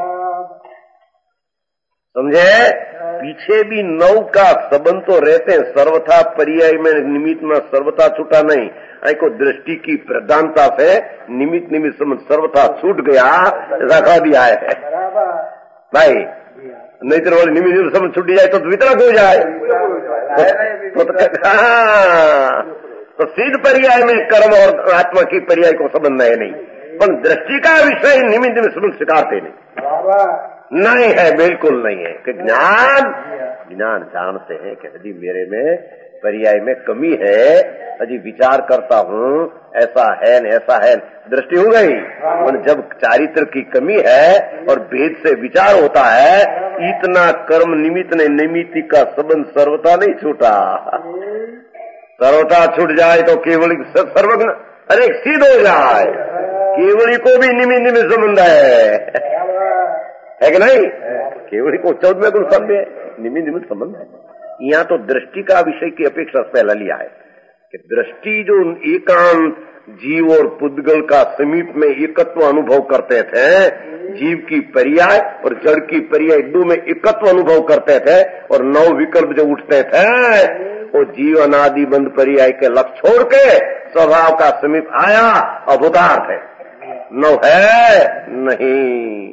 समझे। पीछे भी नव का संबंध तो रहते हैं, सर्वथा पर्याय में निमित्त में सर्वथा छूटा नहीं। आई को दृष्टि की प्रधानता से निमित्त निमित्त संबंध सर्वथा छूट गया, ऐसा कह दिया है भाई। नहीं तो वाले निमित्त निमित्त संबंध छूट जाए तो वितरक हो जाए। तो, तो, हाँ, तो सिद्ध पर्याय में कर्म और आत्मा की पर्याय को संबंध है नहीं, पर दृष्टि का विषय निमित्त निमित्त संबंध स्वीकारते नहीं, नहीं है, बिल्कुल नहीं है। कि ज्ञान ज्ञान जानते हैं कि यदि मेरे में पर्याय में कमी है, यदि विचार करता हूँ ऐसा है न ऐसा है, दृष्टि हो गई। और जब चारित्र की कमी है और भेद से विचार होता है, इतना कर्म निमित्त ने निमित्ति का संबंध सर्वथा नहीं छूटा। सर्वथा छूट जाए तो केवल सर्वज्ञ अरे सिद्ध हो जाए, केवली को भी निमित्त निमित्त संबंध है, है कि नहीं। केवली को चौदहवें गुण समझे निमित्त निमित्त संबंध है। यहाँ तो दृष्टि का विषय की अपेक्षा पहला लिया है कि दृष्टि जो एकांत जीव और पुद्गल का समीप में एकत्व अनुभव करते थे, जीव की पर्याय और जड़ की पर्याय दो में एकत्व अनुभव करते थे, और नौ विकल्प जो उठते थे वो जीव अनादि बंध पर्याय के लक्ष्य छोड़ के स्वभाव का समीप आया, अभूतार्थ है, नौ है नहीं।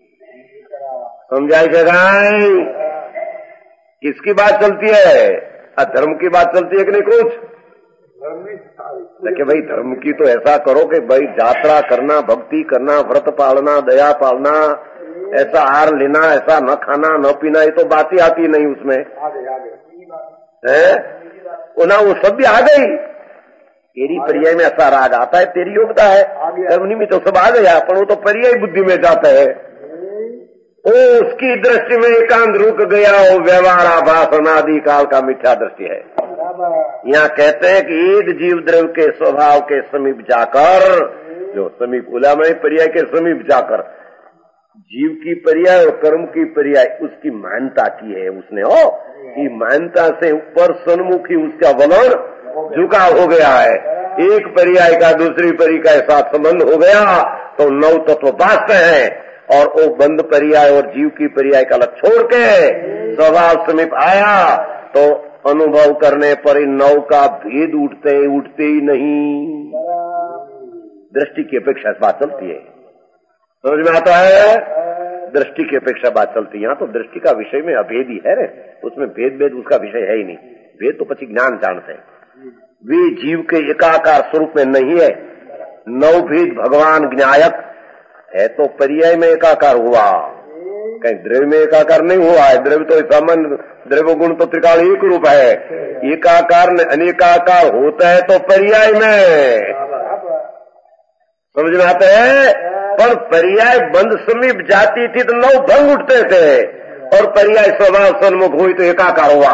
समझाई जगाई किसकी बात चलती है? धर्म की बात चलती है कि नहीं? कुछ देखिए भाई, धर्म की तो ऐसा करो कि भाई यात्रा करना, भक्ति करना, व्रत पालना, दया पालना, ऐसा आहार लेना, ऐसा न खाना न पीना, ये तो बात ही आती नहीं उसमें है। वो ना वो सब भी आ गई, तेरी पर्याय में ऐसा राग आता है, तेरी योग्यता है, धर्म निमित्त तो सब आ गया, पर वो तो पर्याय बुद्धि में जाता है। ओ उसकी दृष्टि में एकांत रुक गया, वो व्यवहार आभास अनादि काल का मिथ्या दृष्टि है। यहाँ कहते हैं कि एक जीव द्रव्य के स्वभाव के समीप जाकर, जो समीप उला में पर्याय के समीप जाकर जीव की पर्याय और कर्म की पर्याय उसकी मान्यता की है उसने, हो कि मान्यता से ऊपर सन्मुखी उसका वलन झुका हो गया है। एक पर्याय का दूसरी पर्याय के साथ संबंध हो गया तो नौ तत्व बात है, और वो बंद पर्याय और जीव की पर्याय का लक्ष्य छोड़ के स्वभाव समीप आया तो अनुभव करने पर इन नौ का भेद उठते उठते ही नहीं। दृष्टि की अपेक्षा बात चलती है, समझ में आता है? दृष्टि की अपेक्षा बात चलती है। यहाँ तो दृष्टि का विषय में अभेद ही है रे, उसमें भेद भेद उसका विषय है ही नहीं। भेद तो पची ज्ञान जानते हैं, वे जीव के एकाकार स्वरूप में नहीं है। नौ भेद भगवान ज्ञायक है तो पर्याय में एकाकार हुआ, कहीं द्रव्य में एकाकार नहीं हुआ है। द्रव्य तो सामान्य द्रव्य गुण तो त्रिकाल एक रूप है, एकाकार में अनेकाकार होता है तो पर्याय में, समझ में आता है? पर पर्याय बंद समीप जाती थी तो नौ भंग उठते थे, और पर्याय स्वभाव सन्मुख हुई तो एकाकार हुआ।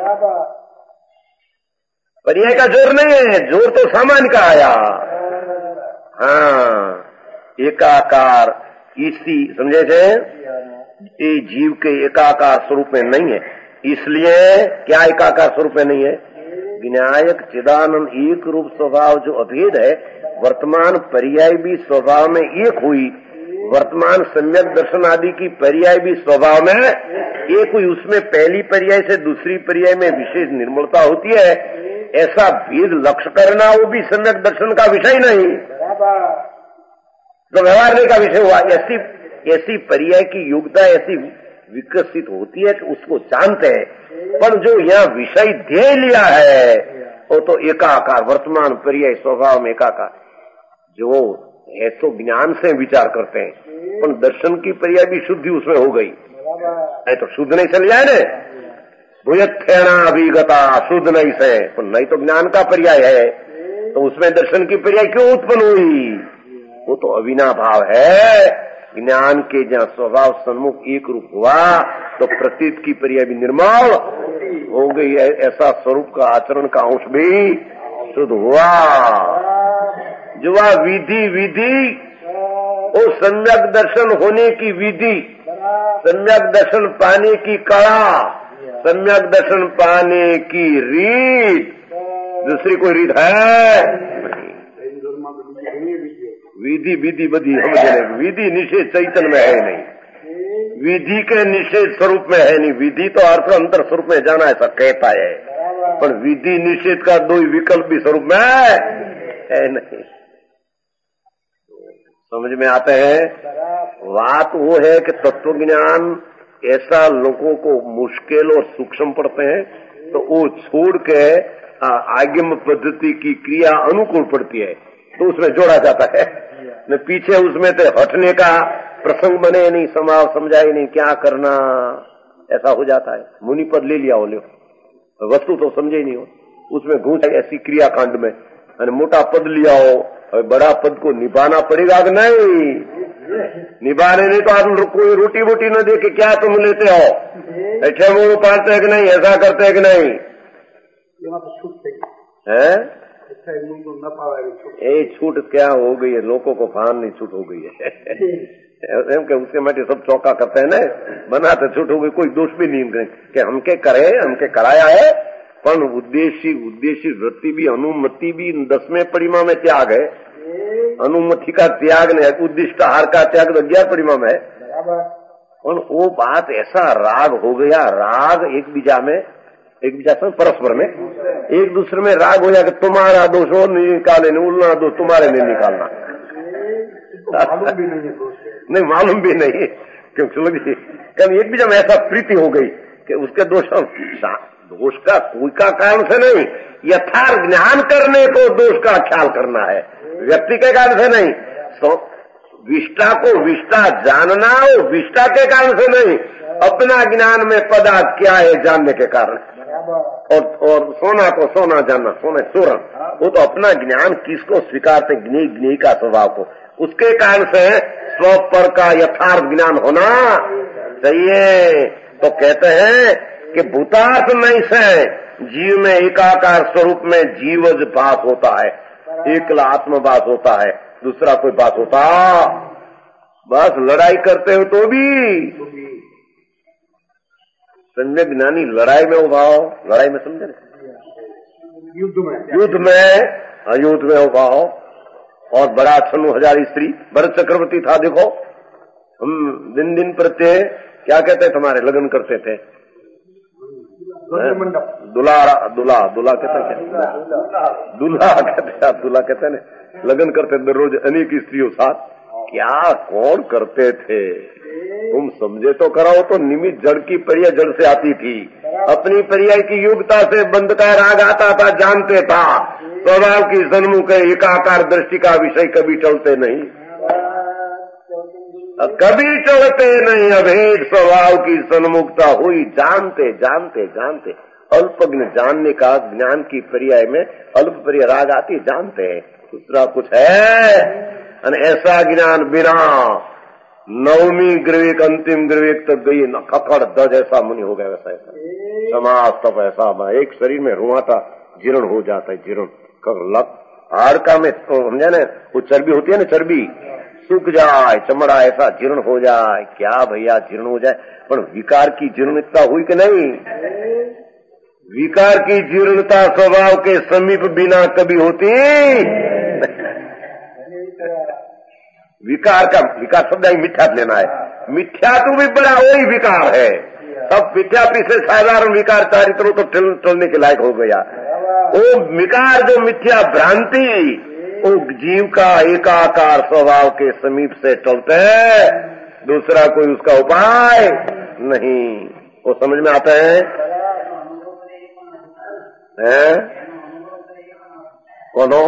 पर्याय का जोर नहीं है, जोर तो सामान्य का आया। हाँ, एकाकार इसी समझे थे, ये जीव के एकाकार स्वरूप में नहीं है। इसलिए क्या एकाकार स्वरूप में नहीं है? विनायक चिदानंद एक रूप स्वभाव जो अभेद है, वर्तमान पर्याय भी स्वभाव में एक हुई, वर्तमान सम्यक दर्शन आदि की पर्याय भी स्वभाव में एक हुई। उसमें पहली पर्याय से दूसरी पर्याय में विशेष निर्मलता होती है, ऐसा भेद लक्ष्य करना वो भी सम्यक दर्शन का विषय नहीं, तो व्यवहार का विषय हुआ। ऐसी ऐसी पर्याय की योग्यता ऐसी विकसित होती है कि उसको जानते हैं, पर जो यहाँ विषय ध्येय लिया है वो तो एकाकार, वर्तमान पर्याय स्वभाव में एकाकार, जो है तो ज्ञान से विचार करते हैं, पर दर्शन की पर्याय भी शुद्धि उसमें हो गई, नहीं तो शुद्ध नहीं चल जाए ने भूयत्थेना अभिगता शुद्ध नहीं से तो नहीं तो ज्ञान का पर्याय है तो उसमें दर्शन की पर्याय क्यों उत्पन्न हुई? वो तो अविनाभाव है। ज्ञान के जहाँ स्वभाव सन्मुख एक रूप हुआ तो प्रतीत की पर्याय भी निर्मल हो गई। ऐसा स्वरूप का आचरण का अंश भी शुद्ध हुआ। जो वह विधि विधि वो सम्यक दर्शन होने की विधि, सम्यक दर्शन पाने की कला, सम्यक दर्शन पाने की रीत, दूसरी कोई रीत है नहीं। विधि विधि बधी हम जने विधि निषेध चैतन्य में है नहीं, विधि के निषेध स्वरूप में है नहीं। विधि तो अर्थ अंतर स्वरूप में जाना ऐसा कहता है, पर विधि निषेध का दो विकल्प भी स्वरूप में है नहीं। समझ में आते हैं? बात वो है कि तत्वज्ञान ऐसा लोगों को मुश्किल और सूक्ष्म पड़ते हैं तो वो छोड़ के आगम पद्धति की क्रिया अनुकूल पड़ती है तो उसमें जोड़ा जाता है। न पीछे उसमें तो हटने का प्रसंग बने नहीं, समाव समझाए नहीं क्या करना, ऐसा हो जाता है। मुनि पद ले लिया हो लो, वस्तु तो समझे नहीं हो, उसमें घूस ऐसी क्रिया कांड में। और मोटा पद लिया हो और बड़ा पद को निभाना पड़ेगा कि नहीं? निभाने नहीं तो आप कोई रोटी वोटी न दे के क्या तुम लेते हो? ऐसे वो पालते है कि नहीं, ऐसा करते है कि नहीं है? ये छूट क्या हो गई है? लोगों को भान नहीं छूट हो गई है एम के उसके माटे सब चौका करते हैं ना, बनाते छूट हो गई। कोई दोष भी नहीं कि हमके करे हमके कराया है, पर उद्देश्य उद्देश्य वृत्ति भी अनुमति भी दसवें परिमा में त्याग है। अनुमति का त्याग नहीं, उद्दिष्ट आहार का त्याग तो ग्यारह परिमा में है। और वो बात ऐसा राग हो गया, राग एक बीजा में एक बीजा से परस्पर में एक दूसरे में राग हो जाएगा। तुम्हारा दोष और नहीं निकाले, नहीं उल्ला दोष तुम्हारे नहीं निकालना मालूम भी नहीं, नहीं मालूम भी नहीं क्योंकि कभी एक बीजा में ऐसा प्रीति हो गई कि उसके दोष दोष का कोई का कारण से नहीं, यथार्थ ज्ञान करने को दोष का ख्याल करना है, व्यक्ति के कारण से नहीं। तो विष्टा को विष्टा जानना हो विष्टा के कारण से नहीं, अपना ज्ञान में पदार्थ क्या है जानने के कारण। और, और सोना को सोना जानना, सोना चोरन, वो तो अपना ज्ञान किसको स्वीकारते, ज्ञ ज्ञ का स्वभाव को, उसके कारण से स्व पर का यथार्थ ज्ञान होना चाहिए। तो कहते हैं कि भूतार्थ नहीं से जीव में एकाकार स्वरूप में जीवज भास होता है, एकला आत्मभास होता है, दूसरा कोई बात होता। बस लड़ाई करते हो तो भी सम्यक ज्ञानी लड़ाई में उभाओ, लड़ाई में समझे युद्ध में युद्ध में युद्ध में उभाओ। और बड़ा छन्नु हजारी स्त्री भरत चक्रवर्ती था, देखो हम दिन दिन प्रत्यय क्या कहते तुम्हारे लगन करते थे, दुला दुला दुला कहते हैं, दुल्हा कहते दुल्हा कहते हैं, लगन करते रोज अनेक स्त्रियों साथ। क्या कौन करते थे? तुम समझे तो कराओ। तो निमित्त जड़ की पर्याय जड़ से आती थी, अपनी पर्याय की योग्यता से बंद का राग आता था, जानते था। स्वभाव की सन्मुख एकाकार दृष्टि का विषय कभी टलते नहीं, कभी टलते नहीं। अभेद स्वभाव की सन्मुखता हुई, जानते जानते जानते। अल्पज्ञ जानने का ज्ञान की पर्याय में अल्प पर्याय राग आती, जानते हैं दूसरा कुछ है। ऐसा ज्ञान बिना नवमी ग्रविक अंतिम ग्रविक तक गई न ककड़ दज ऐसा मुनि हो गया, वैसा ऐसा समाज तब ऐसा एक शरीर में रुआटा जीर्ण हो जाता है, जीर्ण लक हाड़का में समझा ना, वो चर्बी होती है ना, चर्बी सूख जाए, चमड़ा ऐसा जीर्ण हो जाए। क्या भैया जीर्ण हो जाए, पर विकार की जीर्णता हुई कि नहीं? विकार की जीर्णता स्वभाव के समीप बिना कभी होती। विकार का विकार शब्द ही मिथ्या लेना है, मिथ्या तो भी बड़ा वही विकार है। सब मिथ्या पीछे साधारण विकार चारित्रों तो टलने के लायक हो गया। वो विकार जो मिथ्या भ्रांति वो जीव का एकाकार स्वभाव के समीप से टलते है, दूसरा कोई उसका उपाय नहीं। वो समझ में आता है, है? कोनो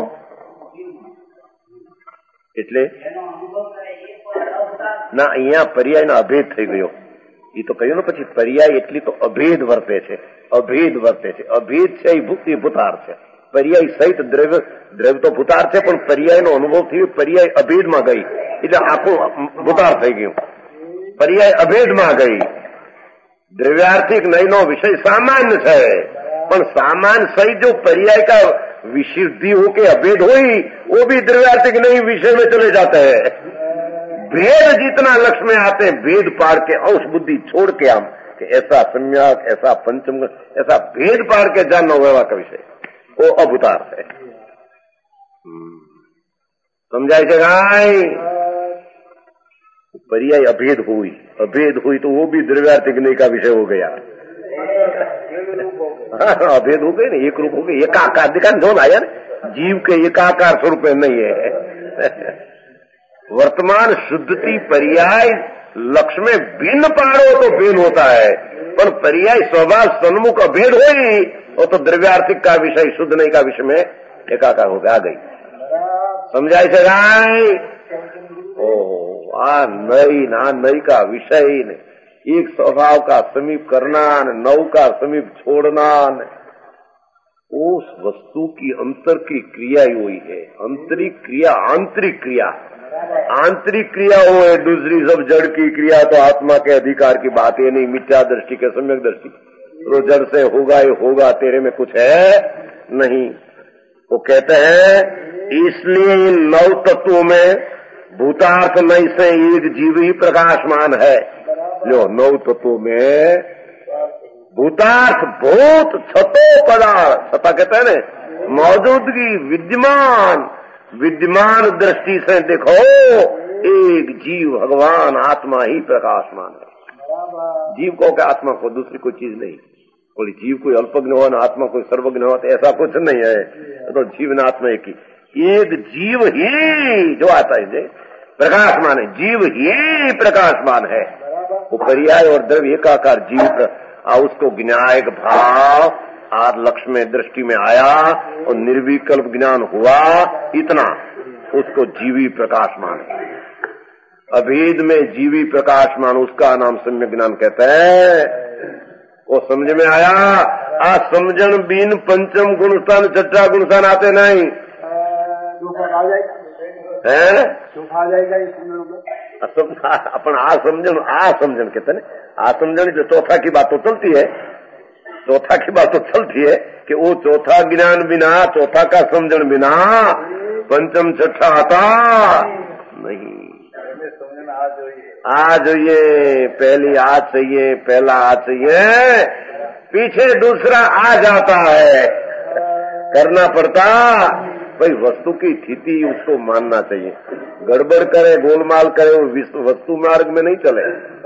એટલે ના અહીંયા પર્યાયનો અભેદ થઈ ગયો, એ તો કહ્યું ને પછી પર્યાય એટલી તો અભેદ વર્તે છે, અભેદ વર્તે છે. અભેદ છે એ ભૂત, એ ભૂતાર છે. પર્યાય સહિત દ્રવ્ય દ્રવ્ય તો ભૂતાર છે, પણ પર્યાયનો અનુભવ થયો, પર્યાય અભેદમાં ગઈ એટલે આખું ભૂતાર થઈ ગયું. પર્યાય અભેદમાં ગઈ. द्रव्यार्थिक नहीं नो विषय सामान्य है, पर सामान्य सही जो पर्याय का विशुद्धि हो के अभेद हुई, वो भी द्रव्यार्थिक नहीं विषय में चले जाते हैं. भेद जितना लक्ष्य में आते हैं, भेद पाड़ के अंश बुद्धि छोड़ के हम कि ऐसा सम्यक, ऐसा पंचम, ऐसा भेद पाड़ के जानना व्यवहार का विषय, वो अभूतार है. समझाए છે કાંઈ? पर्याय अभेद हुई, अभेद हुई तो वो भी द्रव्यार्थिक नहीं का विषय हो गया. अभेद हो गई ना, एक रूप हो गई, एकाकार दिखा जोन आया ना, जीव के एकाकार स्वरूप में नहीं है. वर्तमान शुद्धति पर्याय लक्ष्य में भिन्न पाड़ो तो भेद होता है, पर पर्याय स्वभाव सन्मुख अभेद हुई वो तो द्रव्यार्थिक का विषय, शुद्ध नहीं का विषय में एकाकार हो गया. आ गई. समझाई से गाय? ओ आ नई ना नई का विषय ने एक स्वभाव का समीप करना, नौ का समीप छोड़ना, उस वस्तु की अंतर की क्रिया ही हुई है. आंतरिक क्रिया, आंतरिक क्रिया, आंतरिक क्रिया वो है. दूसरी सब जड़ की क्रिया तो आत्मा के अधिकार की बात है नहीं. मिथ्या दृष्टि के सम्यक दृष्टि तो जड़ से होगा ये होगा, तेरे में कुछ है नहीं. वो कहते हैं इसलिए इन नौ तत्वों में भूतार्थ नहीं से एक जीव ही प्रकाशमान है. जो नौ तत्वों में भूतार्थ भूत छतो पदार्थ, छता कहते हैं ना मौजूदगी, विद्यमान, विद्यमान दृष्टि से देखो एक जीव भगवान आत्मा ही प्रकाशमान है. जीव को क्या आत्मा को दूसरी कोई चीज नहीं. कोई जीव कोई अल्पज्ञ हो ना आत्मा कोई सर्वज्ञ हो, तो ऐसा कुछ नहीं है. तो जीव न आत्मा एक ही, एक जीव ही जो आता है प्रकाशमान है. जीव ही प्रकाशमान है. वो पर्याय और द्रव्य एकाकार जीव, उसको ज्ञायक भाव आज लक्ष्य में दृष्टि में आया और निर्विकल्प ज्ञान हुआ, इतना उसको जीवी प्रकाशमान है. अभेद में जीवी प्रकाशमान, उसका नाम सम्यक ज्ञान कहते हैं. वो समझ में आया? आ समझन बीन पंचम गुणस्थान छठा गुणस्थान आते नहीं है. अपन आ समझन, आ समझन कहते हैं. आ समझन जो चौथा की बात तो चलती है, चौथा की बात तो चलती है कि वो चौथा ज्ञान बिना, चौथा का समझन बिना पंचम छठा आता नहीं. आ जाइए, पहली आ चाहिए, पहला आ चाहिए, पीछे दूसरा आ जाता है. करना पड़ता भाई, वस्तु की स्थिति उसको मानना चाहिए. गड़बड़ करे, गोलमाल करे, वो वस्तु मार्ग में नहीं चले.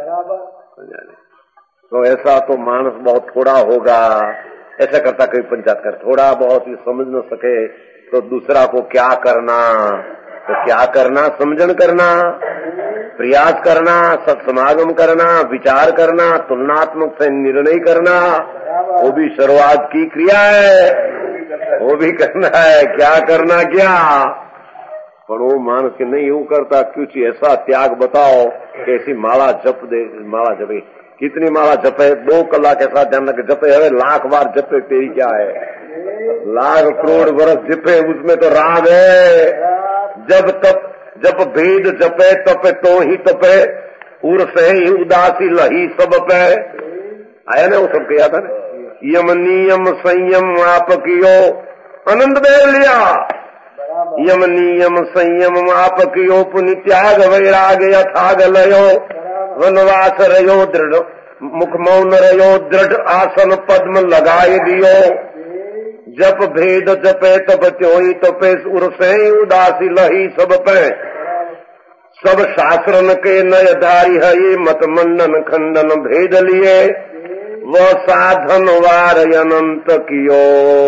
तो ऐसा तो मानस बहुत थोड़ा होगा, ऐसा करता कोई पंचायत कर, थोड़ा बहुत ही समझ न सके तो दूसरा को क्या करना, तो क्या करना, समझन करना, प्रयास करना, सत्समागम करना, विचार करना, तुलनात्मक से निर्णय करना, वो भी शुरुआत की क्रिया है, वो भी करना है. क्या करना क्या, पर वो मानस के नहीं वो करता. कुछ ऐसा त्याग बताओ, कैसी माला जप दे, माला जपे, कितनी माला जपे, दो कलाक के साथ ध्यान रखे जपे, अरे लाख बार जपे तेरी क्या है, लाख करोड़ वर्ष जपे, उसमें तो राग है. जब तप जब भेद जपे तपे तो ही तपे, उर से ही उदासी लही सब पे. आया ना वो सब किया था ना. यम नियम संयम आप कियो, आनंद में लिया. यम नियम संयम आप कियो, पुनि त्याग वैराग यथाग लयो, वनवास रयो दृढ़, मुख मौन रयो दृढ़, आसन पद्म लगाए दियो. जप भेद जपे तप त्यों ही तपे, उर से ही उदासी लही सब पे. सब शास्त्रन के नय धारी है, ये मत मंडन खंडन भेद लिए, वह साधन वार अनंत कियो,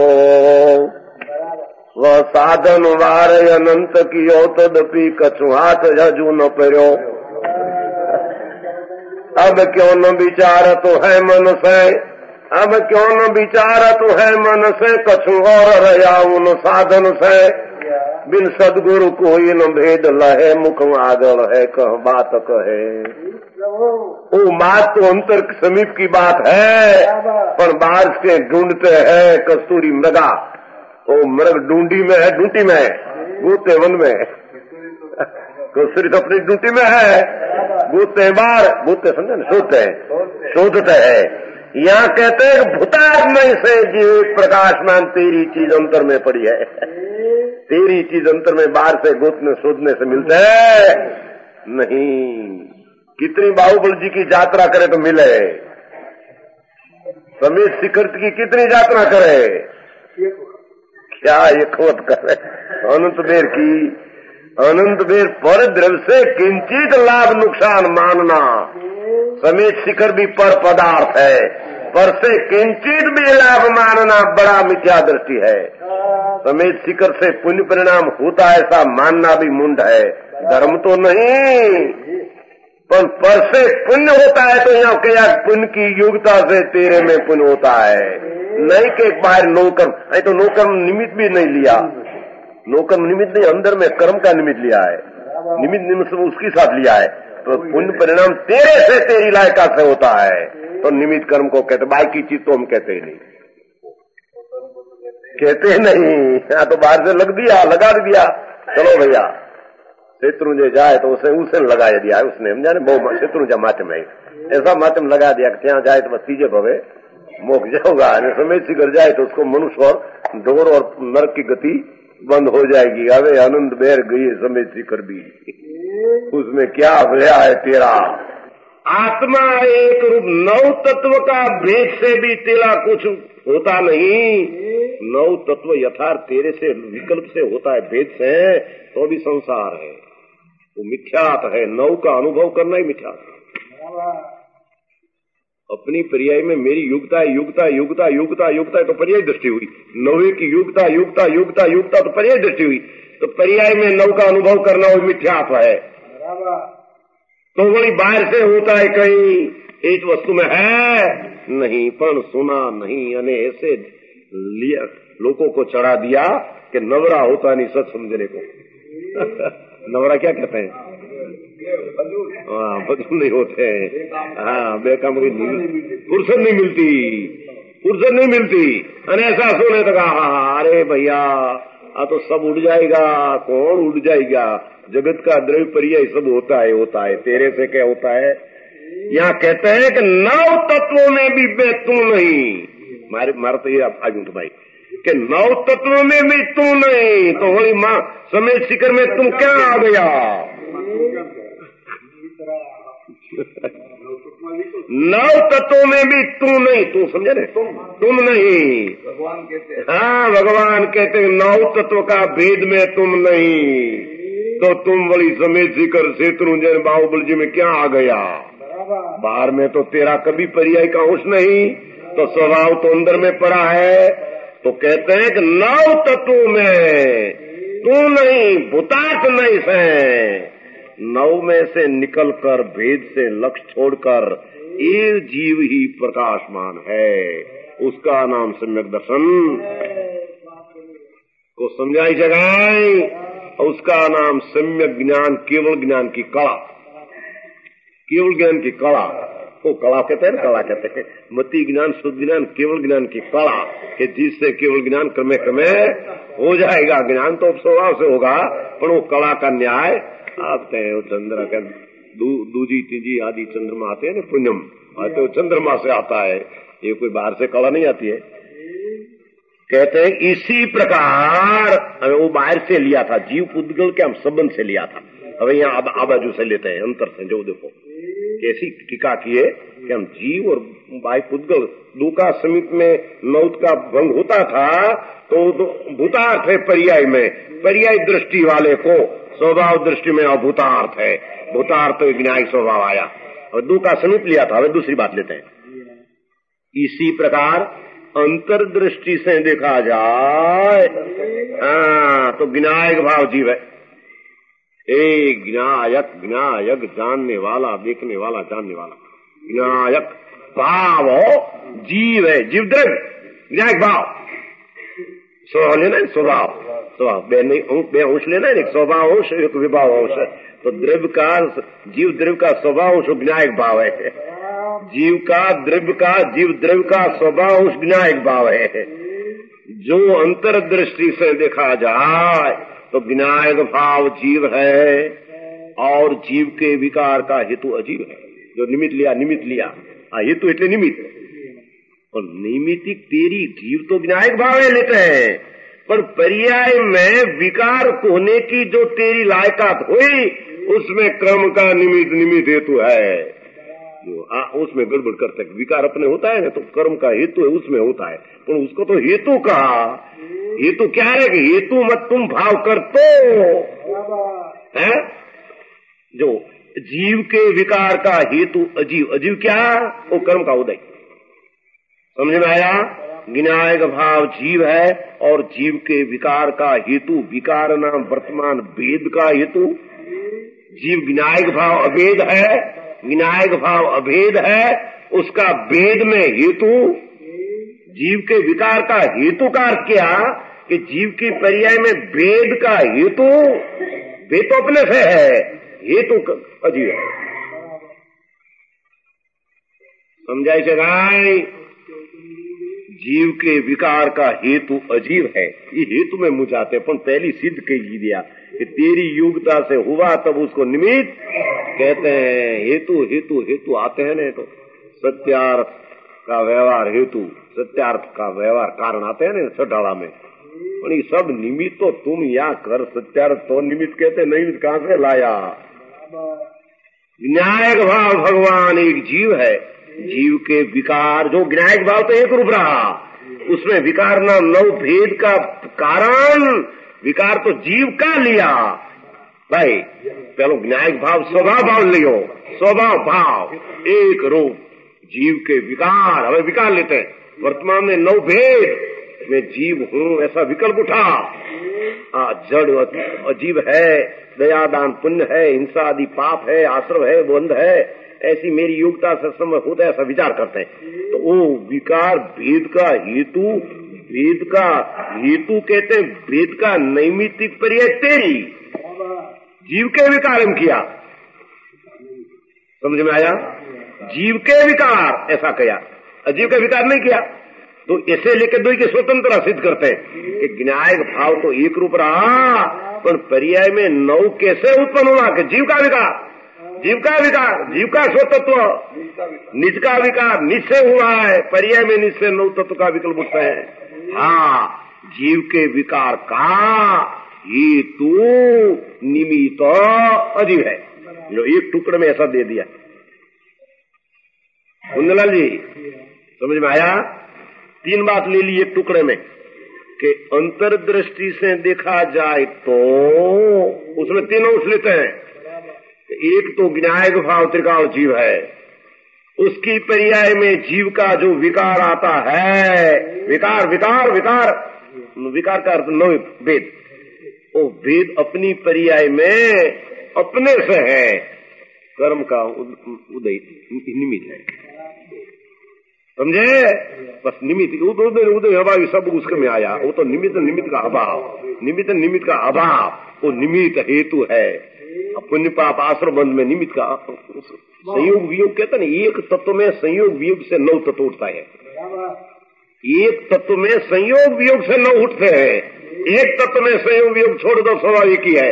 वह साधन वार अनंत कियो, तदपि कछु हाथ जजू न पर्यो. अब क्यों न विचार तो है मन से, अब क्यों न विचार तो है मन से, कछु और रया उन साधन से. बिन सदगुरु कोई न भेद लहे, मुख आगल है कह बात कहे। वो बात तो अंतर समीप की बात है, पर बाहर से ढूंढते हैं कस्तूरी मृगा। वो मृग ढूंढी में है, ढूंढी में है, गोते वन में। कस्तूरी तो अपनी ढूंढी में है, गोते बाहर, गोते समझे ना, शोधते हैं, शोधते हैं। यहाँ कहते हैं भूतात्मा से जीव प्रकाशमान तेरी चीज अंतर में पड़ी है। तेरी चीज अंतर में बाहर से गोतने शोधने से मिलते है नहीं। कितनी बाहुबल जी की यात्रा करे तो मिले, समेत शिखर की कितनी यात्रा करे, क्या ये खोत करे। अनंत बेर की, अनंत बेर पर द्रव्य से किंचित लाभ नुकसान मानना। समेत शिखर भी पर पदार्थ है, पर से किंचित भी लाभ मानना बड़ा मिथ्या दृष्टि है। समेत शिखर से पुण्य परिणाम होता है ऐसा मानना भी मुंड है, धर्म तो नहीं। पर पर से पुण्य होता है तो यहाँ क्या पुण्य की योग्यता से तेरे में पुण्य होता है, नहीं कि बाहर नौकर्म। नहीं तो नौकर्म निमित्त भी नहीं लिया, नौकर्म निमित्त नहीं, अंदर में कर्म का निमित्त लिया है, निमित्त निमित्त उसके साथ लिया है। तो पुण्य परिणाम तेरे से तेरी लायका से होता है, तो निमित्त कर्म को कहते। बाकी चीज तो हम कहते ही नहीं, कहते नहीं। यहाँ तो बाहर से लग दिया, लगा दिया, चलो भैया शत्रुंजय जाए तो उसे उसे लगा दिया उसने, हम जाने बहु शत्रुंजय माध्यम है, ऐसा माध्यम लगा दिया कि ત્યાં जाए तो बस तीजे भवे मोक जाओगा, समय शिखर जाए तो उसको मनुष्य और ढोर और नरक की गति बंद हो जाएगी। अबे आनंद बेर गई समय शिखर भी, उसमें क्या भया है तेरा। आत्मा एक रूप नौ तत्व का भेद से भी तेरा कुछ होता नहीं। नौ तत्व यथार्थ तेरे से विकल्प से होता है, भेद से, तो भी संसार है, वो मिथ्यात है। नौ का अनुभव करना ही मिथ्यात है। अपनी पर्याय में मेरी युक्ता युक्ता युक्ता युक्ता युक्ता तो पर्याय दृष्टि हुई, नौवे की युक्ता युक्ता युक्ता युक्ता तो पर्याय दृष्टि हुई। तो पर्याय में नौ का अनुभव करना वो मिथ्यात है। तो वही बाहर से होता है, कहीं एक वस्तु में है नहीं, पर सुना नहीं, अने ऐसे लिया लोगों को चढ़ा दिया कि नवरा होता नहीं सच समझने को। नवरा क्या कहते हैं, हाँ बदल नहीं होते, हाँ बेकम की फुर्सत नहीं मिलती, फुर्सत नहीं मिलती। अने ऐसा सुने तो कहा अरे भैया आ तो सब उड़ जाएगा, कौन उड़ जाएगा, जगत का द्रव्य पर्याय सब होता है, होता है, तेरे से क्या होता है। यहाँ कहते हैं कि नौ तत्वों में भी मैं तू नहीं, मारे मारा तो ये आज भाई कि नौ तत्वों में भी तू नहीं, तो वही माँ समय शिखर में तुम क्या आ गया। नौ तत्वों में भी तू नहीं, तू समझे ना, तुम तुम नहीं, भगवान कहते, हाँ भगवान कहते नौ तत्व का भेद में तुम नहीं, तो तुम बड़ी समय शिखर शत्रुंजय बाहुबल जी में क्या आ गया। बाहर में तो तेरा कभी पर्याय का अंश नहीं, तो स्वभाव तो अंदर में पड़ा है। तो कहते हैं कि नौ तत्वों में तू नहीं, भूतार्थ नहीं से, नौ में से निकलकर भेद से लक्ष्य छोड़कर एक जीव ही प्रकाशमान है, उसका नाम सम्यक दर्शन को समझाई जगाई, उसका नाम सम्यक ज्ञान, केवल ज्ञान की कला, केवल ज्ञान की कला को कला कहते हैं ना, कला कहते हैं मति ज्ञान, शुद्ध ज्ञान, केवल ज्ञान की कला, कि जिससे केवल ज्ञान क्रमे क्रमे हो जाएगा। ज्ञान तो स्वभाव से होगा, पर वो कला का न्याय आप कहें वो चंद्र का दू, दूजी तीजी आदि चंद्रमा आते हैं ना, पुण्यम आते वो चंद्रमा से आता है, ये कोई बाहर से कला नहीं आती है। कहते हैं इसी प्रकार हमें वो बाहर से लिया था, जीव पुद्गल के हम संबंध से लिया था, अब यहाँ आबाजू से लेते हैं अंतर से। जो देखो कैसी टीका किए कि हम जीव और बाह्य पुद्गल दो का समीप में नौत का भंग होता था, तो भूतार्थ है पर्याय में, पर्याय दृष्टि वाले को स्वभाव दृष्टि में अभूतार्थ है, भूतार्थ ज्ञायक स्वभाव आया और दो का समीप लिया था। अब दूसरी बात लेते हैं, इसी प्रकार अंतर्दृष्टि से देखा जाए, हाँ तो ज्ञायक भाव जीव है, एक ज्ञायक, ज्ञायक जानने वाला, देखने वाला, जानने वाला, ज्ञायक भाव जीव है, जीव द्रव्य ज्ञायक भाव। स्वभाव लेना है, स्वभाव स्वभाव बे नहीं बे अंश लेना है, एक स्वभाव अंश एक विभाव अंश है। तो द्रव्य का जीव द्रव्य का स्वभाव अंश ज्ञायक भाव है। जीव का द्रव्य का जीव द्रव्य का स्वभाव अंश ज्ञायक भाव है। जो अंतर्दृष्टि से देखा जाए तो ज्ञायक भाव जीव है और जीव के विकार का हेतु अजीव है। जो निमित्त लिया निमित्त लिया हेतु એટલે निमित्त, और निमित्तिक तेरी जीव तो ज्ञायक भाव है लेते हैं, पर पर्याय में विकार होने की जो तेरी लायकात हुई उसमें क्रम का निमित्त निमित्त हेतु है। जो आ, उसमें गड़बड़ करते हैं। विकार अपने होता है ना तो कर्म का हेतु है उसमें होता है, पर उसको तो हेतु कहा। हेतु क्या है कि हेतु मत तुम भाव कर तो है। जो जीव के विकार का हेतु अजीव, अजीव क्या वो कर्म का उदय। समझ में आया? ज्ञायक भाव जीव है और जीव के विकार का हेतु विकार नाम वर्तमान भेद का हेतु। जीव ज्ञायक भाव अभेद है, ज्ञायक भाव अभेद है, उसका भेद में हेतु। जीव के विकार का हेतु का अर्थ क्या कि जीव की पर्याय में भेद का हेतु, भेद तो अपने से है, हेतु अजीव है। समझाई सगाई? जीव के विकार का हेतु अजीव है। ये हेतु में मुझाते पण पहली सिद्ध कही दिया कि तेरी योग्यता से हुआ तब उसको निमित्त कहते हैं। हेतु हेतु हेतु आते हैं ना तो सत्यार्थ का व्यवहार हेतु, सत्यार्थ का व्यवहार कारण आते हैं ना छठाड़ा में। और ये सब निमित्त तो तुम या कर, सत्यार्थ तो निमित्त कहते, निमित्त कहां से लाया? ज्ञायक भाव भगवान एक जीव है। जीव के विकार जो ज्ञायक भाव तो एक रूप रहा, उसमें विकार नाम नव भेद का कारण विकार तो जीव का लिया। भाई पहले ज्ञायक भाव स्वभाव भाव लियो, स्वभाव भाव एक रूप जीव के विकार। हमें विकार लेते हैं वर्तमान में नव भेद में जीव हूं ऐसा विकल्प उठा। आ, जड़ अजीव है, दयादान पुण्य है, हिंसा आदि पाप है, आश्रम है, बंध है, ऐसी मेरी योग्यता से समय होता है ऐसा विचार करते हैं। तो वो विकार भेद का हेतु, भेद का हेतु कहते हैं भेद का नैमित्तिक पर्याय तेरी जीव के विकार में किया। समझ में आया? जीव के विकार ऐसा किया, अजीव के विकार नहीं किया। तो ऐसे लेकर दो के स्वतंत्र सिद्ध करते हैं कि ज्ञायक भाव तो एक रूप रहा, पर पर्याय में नौ कैसे उत्पन्न हुआ कि जीव का विकार, जीव का विकार, जीव का स्वतत्व, निज का विकार निज से हुआ है। पर्याय में निज से नौ तत्व का विकल्प उठता है। हाँ, जीव के विकार का हेतु निमित्त अजीव है। जो एक टुकड़े में ऐसा दे दिया। कुंदलाल जी समझ में आया? तीन बात ले ली एक टुकड़े में कि अंतर्दृष्टि से देखा जाए तो उसमें तीन अंश लेते हैं। एक तो ज्ञायक भाव त्रिकाल जीव है, उसकी पर्याय में जीव का जो विकार आता है, विकार विकार विकार विकार का अर्थ नौ भेद, वो भेद अपनी पर्याय में अपने से है, कर्म का उदय निमित्त है। समझे? बस निमित्त उदय उदय अभाव सब उसके में आया। वो तो निमित्त निमित्त का अभाव, निमित्त निमित्त का अभाव, वो निमित्त हेतु है। पुण्य पाप आश्रम बंध में निमित्त का संयोग वियोग कहते ना, एक तत्व में संयोग वियोग से नौ तत्व उठता है। एक तत्व में संयोग वियोग से नौ उठते हैं, एक तत्व में संयोग वियोग छोड़ दो स्वाभाविक ही है।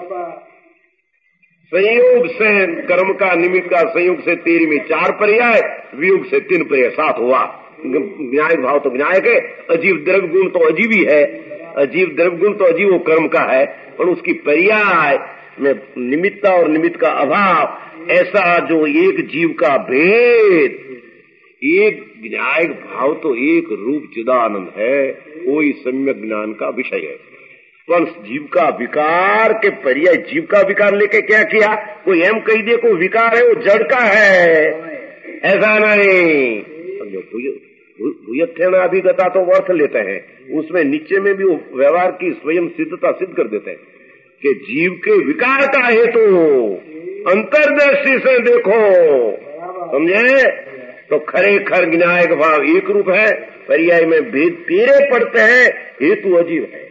संयोग से कर्म का निमित्त का संयोग से तेरी में चार पर्याय, वियोग से तीन पर्याय, सात हुआ। ज्ञायक भाव तो ज्ञायक है, अजीव द्रव्य गुण तो अजीव ही है, अजीव द्रव्य गुण तो अजीव वो कर्म का है, और उसकी पर्याय में निमित्ता और निमित्त का अभाव, ऐसा जो एक जीव का भेद, एक ज्ञायक भाव तो एक रूप चिदानंद है, कोई सम्यक ज्ञान का विषय है। पर जीव का विकार के पर्याय जीव का विकार लेके क्या किया? कोई एम कही दे कोई विकार है वो जड़ का है, ऐसा नहीं। भूयत्थेन अभिगता तो अर्थ लेते हैं, उसमें नीचे में भी वो व्यवहार की स्वयं सिद्धता सिद्ध कर देते हैं कि जीव के विकार का हेतु अंतर्दृष्टि से देखो। समझे? तो खरेखर न्यायिक भाव एक रूप है, पर्याय में भेद तेरे पड़ते हैं, हेतु अजीब है।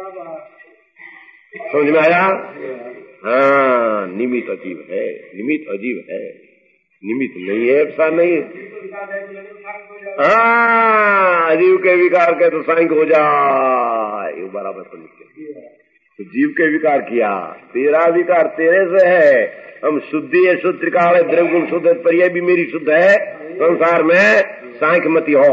समझ में आया? हाँ, निमित्त अजीब है, निमित्त अजीब है, निमित्त नहीं है, ऐसा नहीं। हाँ, अजीव के विकार के तो सांख हो जाए, बराबर समझ के। तो जीव के विकार किया, तेरा विकार तेरे से है। हम शुद्धि है, शुद्ध त्रिकाल है, द्रव्य गुण शुद्ध है, पर्याय भी मेरी शुद्ध है। संसार में सांख मती हो,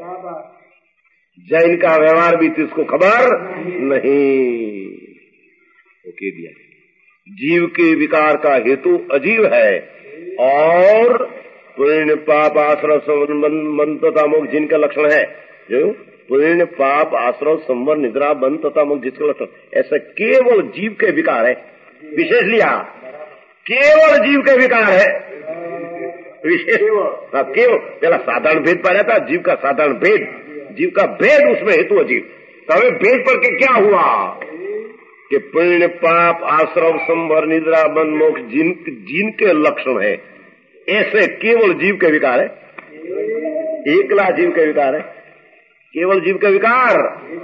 जैन का व्यवहार भी तुझको खबर नहीं। वो कह दिया जीव के विकार का हेतु अजीव है, और पुण्य पाप आश्रय संबंध तथा मोक्ष जिनका लक्षण है, जो पुण्य पाप आश्रय संबंध निद्रा बंध तथा मोक्ष जिसका लक्षण, ऐसा केवल जीव के विकार है। विशेष लिया, केवल जीव के विकार है, विशेष केवल। पहला साधारण भेद पाया था, जीव का साधारण भेद, जीव का भेद, उसमें हेतु अजीव। तो हमें भेद पर के क्या हुआ कि पुण्य पाप आश्रव संभर निद्रा बंध मोक्ष जिन जिनके लक्षण है, ऐसे केवल जीव के विकार है, एकला जीव के विकार है, केवल जीव के विकार।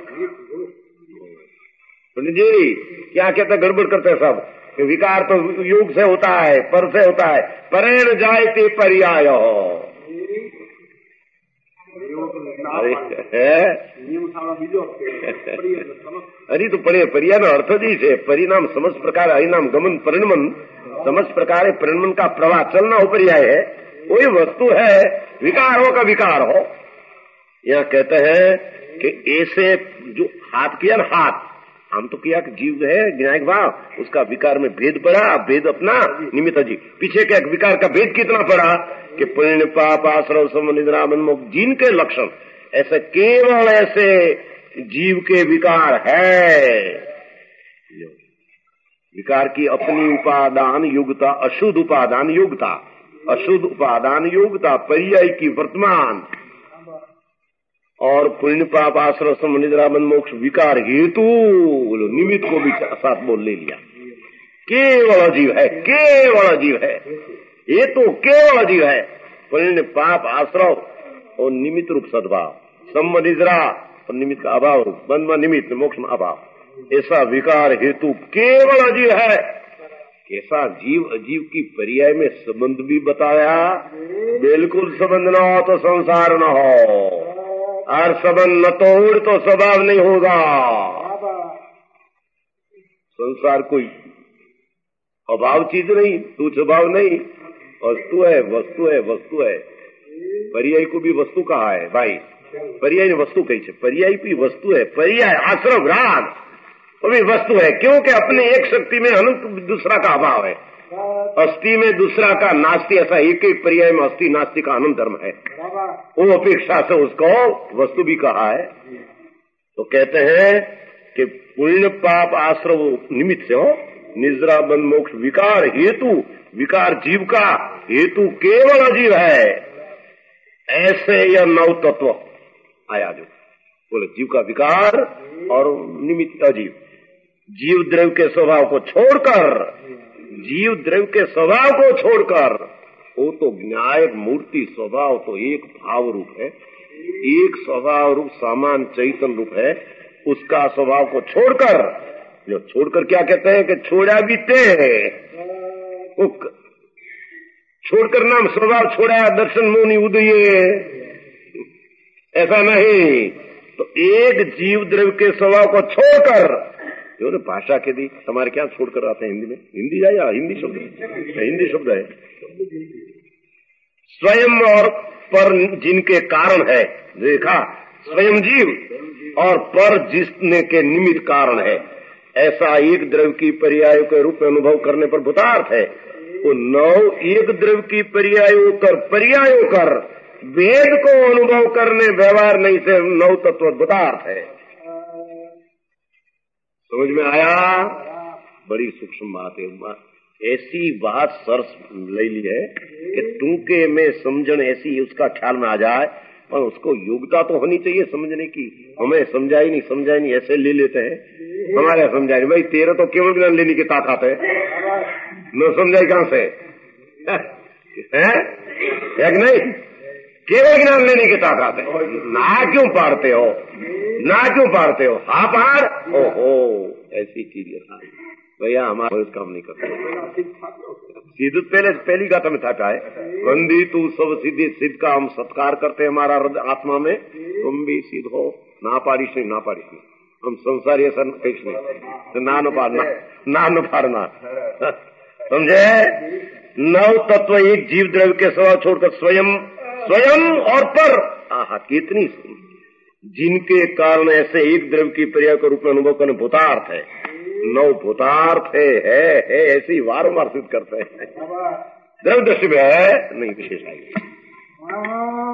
पंडित जी क्या कहते, गड़बड़ करते हैं सब। विकार तो योग से होता है, पर से होता है, परेण जायते पर्याय। अरे तो पड़े पर्याय नो अर्थ जी से परिणाम समस्त प्रकार हरिनाम गमन परिणमन, समस्त प्रकार परिणमन का प्रवाह चलना हो पर्याय है। कोई वस्तु है, विकार हो का विकार हो। यह कहते हैं कि ऐसे जो हाथ किया ना, हाथ हम तो किया कि जीव है न्यायिक भाव, उसका विकार में भेद पड़ा, भेद अपना निमित्त जी। पीछे के विकार का भेद कितना पड़ा कि पुण्य पाप आश्रव संबंध निद्रा बंध मोक्ष जिनके लक्षण, ऐसे केवल ऐसे जीव के विकार है। विकार की अपनी उपादान योग्यता, अशुद्ध उपादान योग्यता, अशुद्ध उपादान योग्यता, पर्याय की वर्तमान, और पुण्य पाप आश्रय संबंध निद्रा बंध मोक्ष विकार हेतु निमित्त को भी साथ बोल ले लिया। केवल अजीव है, केवल अजीव है, ये तो केवल अजीव है। पुण्य पाप आश्रय और निमित्त रूप सद्भाव, संबंध निद्रा और निमित्त का अभाव रूप, बंध में निमित्त मोक्ष में अभाव, ऐसा विकार हेतु केवल अजीव है। कैसा जीव अजीव की पर्याय में संबंध भी बताया, बिल्कुल संबंध न हो तो संसार न हो, और संबंध न तोड़ तो स्वभाव नहीं होगा। संसार कोई अभाव चीज नहीं, तू स्वभाव नहीं, वस्तु है, वस्तु है, वस्तु है। पर्याय को भी वस्तु कहा है भाई, पर्याय ने वस्तु कही है, पर्याय भी वस्तु है। पर्याय आश्रम राग वो भी वस्तु है, क्योंकि अपने एक शक्ति में अनंत दूसरा का अभाव है, अस्थि में दूसरा का नास्ति, ऐसा एक एक पर्याय में अस्थि नास्ति का अनंत धर्म है। वो अपेक्षा से उसको वस्तु भी कहा है। तो कहते हैं कि पुण्य पाप आश्रव निमित्त से हो, निद्रा बंध मोक्ष विकार हेतु, विकार जीव का हेतु केवल अजीव है। ऐसे यह नव तत्व आया, जो बोले जीव का विकार और निमित्त अजीव। जीव द्रव्य के स्वभाव को छोड़कर, जीव द्रव्य के स्वभाव को छोड़कर, वो तो न्याय मूर्ति स्वभाव तो एक भाव रूप है, एक स्वभाव रूप सामान चैतन्य रूप है। उसका स्वभाव को छोड़कर, जो छोड़कर क्या कहते हैं कि छोड़ा भी ते छोड़कर नाम स्वभाव छोड़ा दर्शन मोनी उदये, ऐसा नहीं। तो एक जीव द्रव्य के स्वभाव को छोड़कर, जो ना भाषा के दी हमारे क्या छोड़कर आते हैं हिंदी में, हिंदी है या हिंदी शब्द है, हिंदी शब्द है। स्वयं और पर जिनके कारण है, देखा स्वयं जीव और पर जिसने के निमित्त कारण है, ऐसा एक द्रव्य की पर्याय के रूप में अनुभव करने पर भूतार्थ है। वो नौ एक द्रव्य की पर्यायों कर पर्यायों कर वेद को अनुभव करने व्यवहार नहीं से नौ तत्व भूतार्थ है। समझ में आया? बड़ी सूक्ष्म बात है। ऐसी बात सरस ले ली है कि टूके में समझन ऐसी उसका ख्याल में आ जाए, और उसको योग्यता तो होनी चाहिए समझने की। हमें समझाई नहीं समझाई नहीं ऐसे ले लेते हैं, हमारे समझाई नहीं। भाई तेरा तो केवल ज्ञान लेने की ताकत है, न समझाई कहां से है, है कि नहीं? केवल ज्ञान लेने की ताकत है। ना क्यों पाड़ते हो, ना क्यों पाड़ते हो, हा पाड़, ओहो ऐसी चीज है भैया, हमारा काम नहीं करते। सिद्ध पहले पहली गाथा में था क्या है, वंदी तू सब सिद्धि सिद्ध का हम सत्कार करते हैं हमारा आत्मा में, तुम भी सिद्ध हो, ना पारिश नहीं, ना पारिश नहीं, हम संसारी ऐसा कुछ नहीं, तो ना न पारना, ना न पारना, समझे। नव तत्व एक जीव द्रव्य के स्वभाव छोड़कर स्वयं स्वयं और पर, आहा कितनी जिनके कारण ऐसे एक द्रव्य की पर्याय के रूप में अनुभव करने भूतार्थ है, नौ भूतार्थ है, है, है ऐसे ही वारंवार सिद्ध करते हैं। द्रव्य दृष्टि में है नहीं, विशेष नहीं।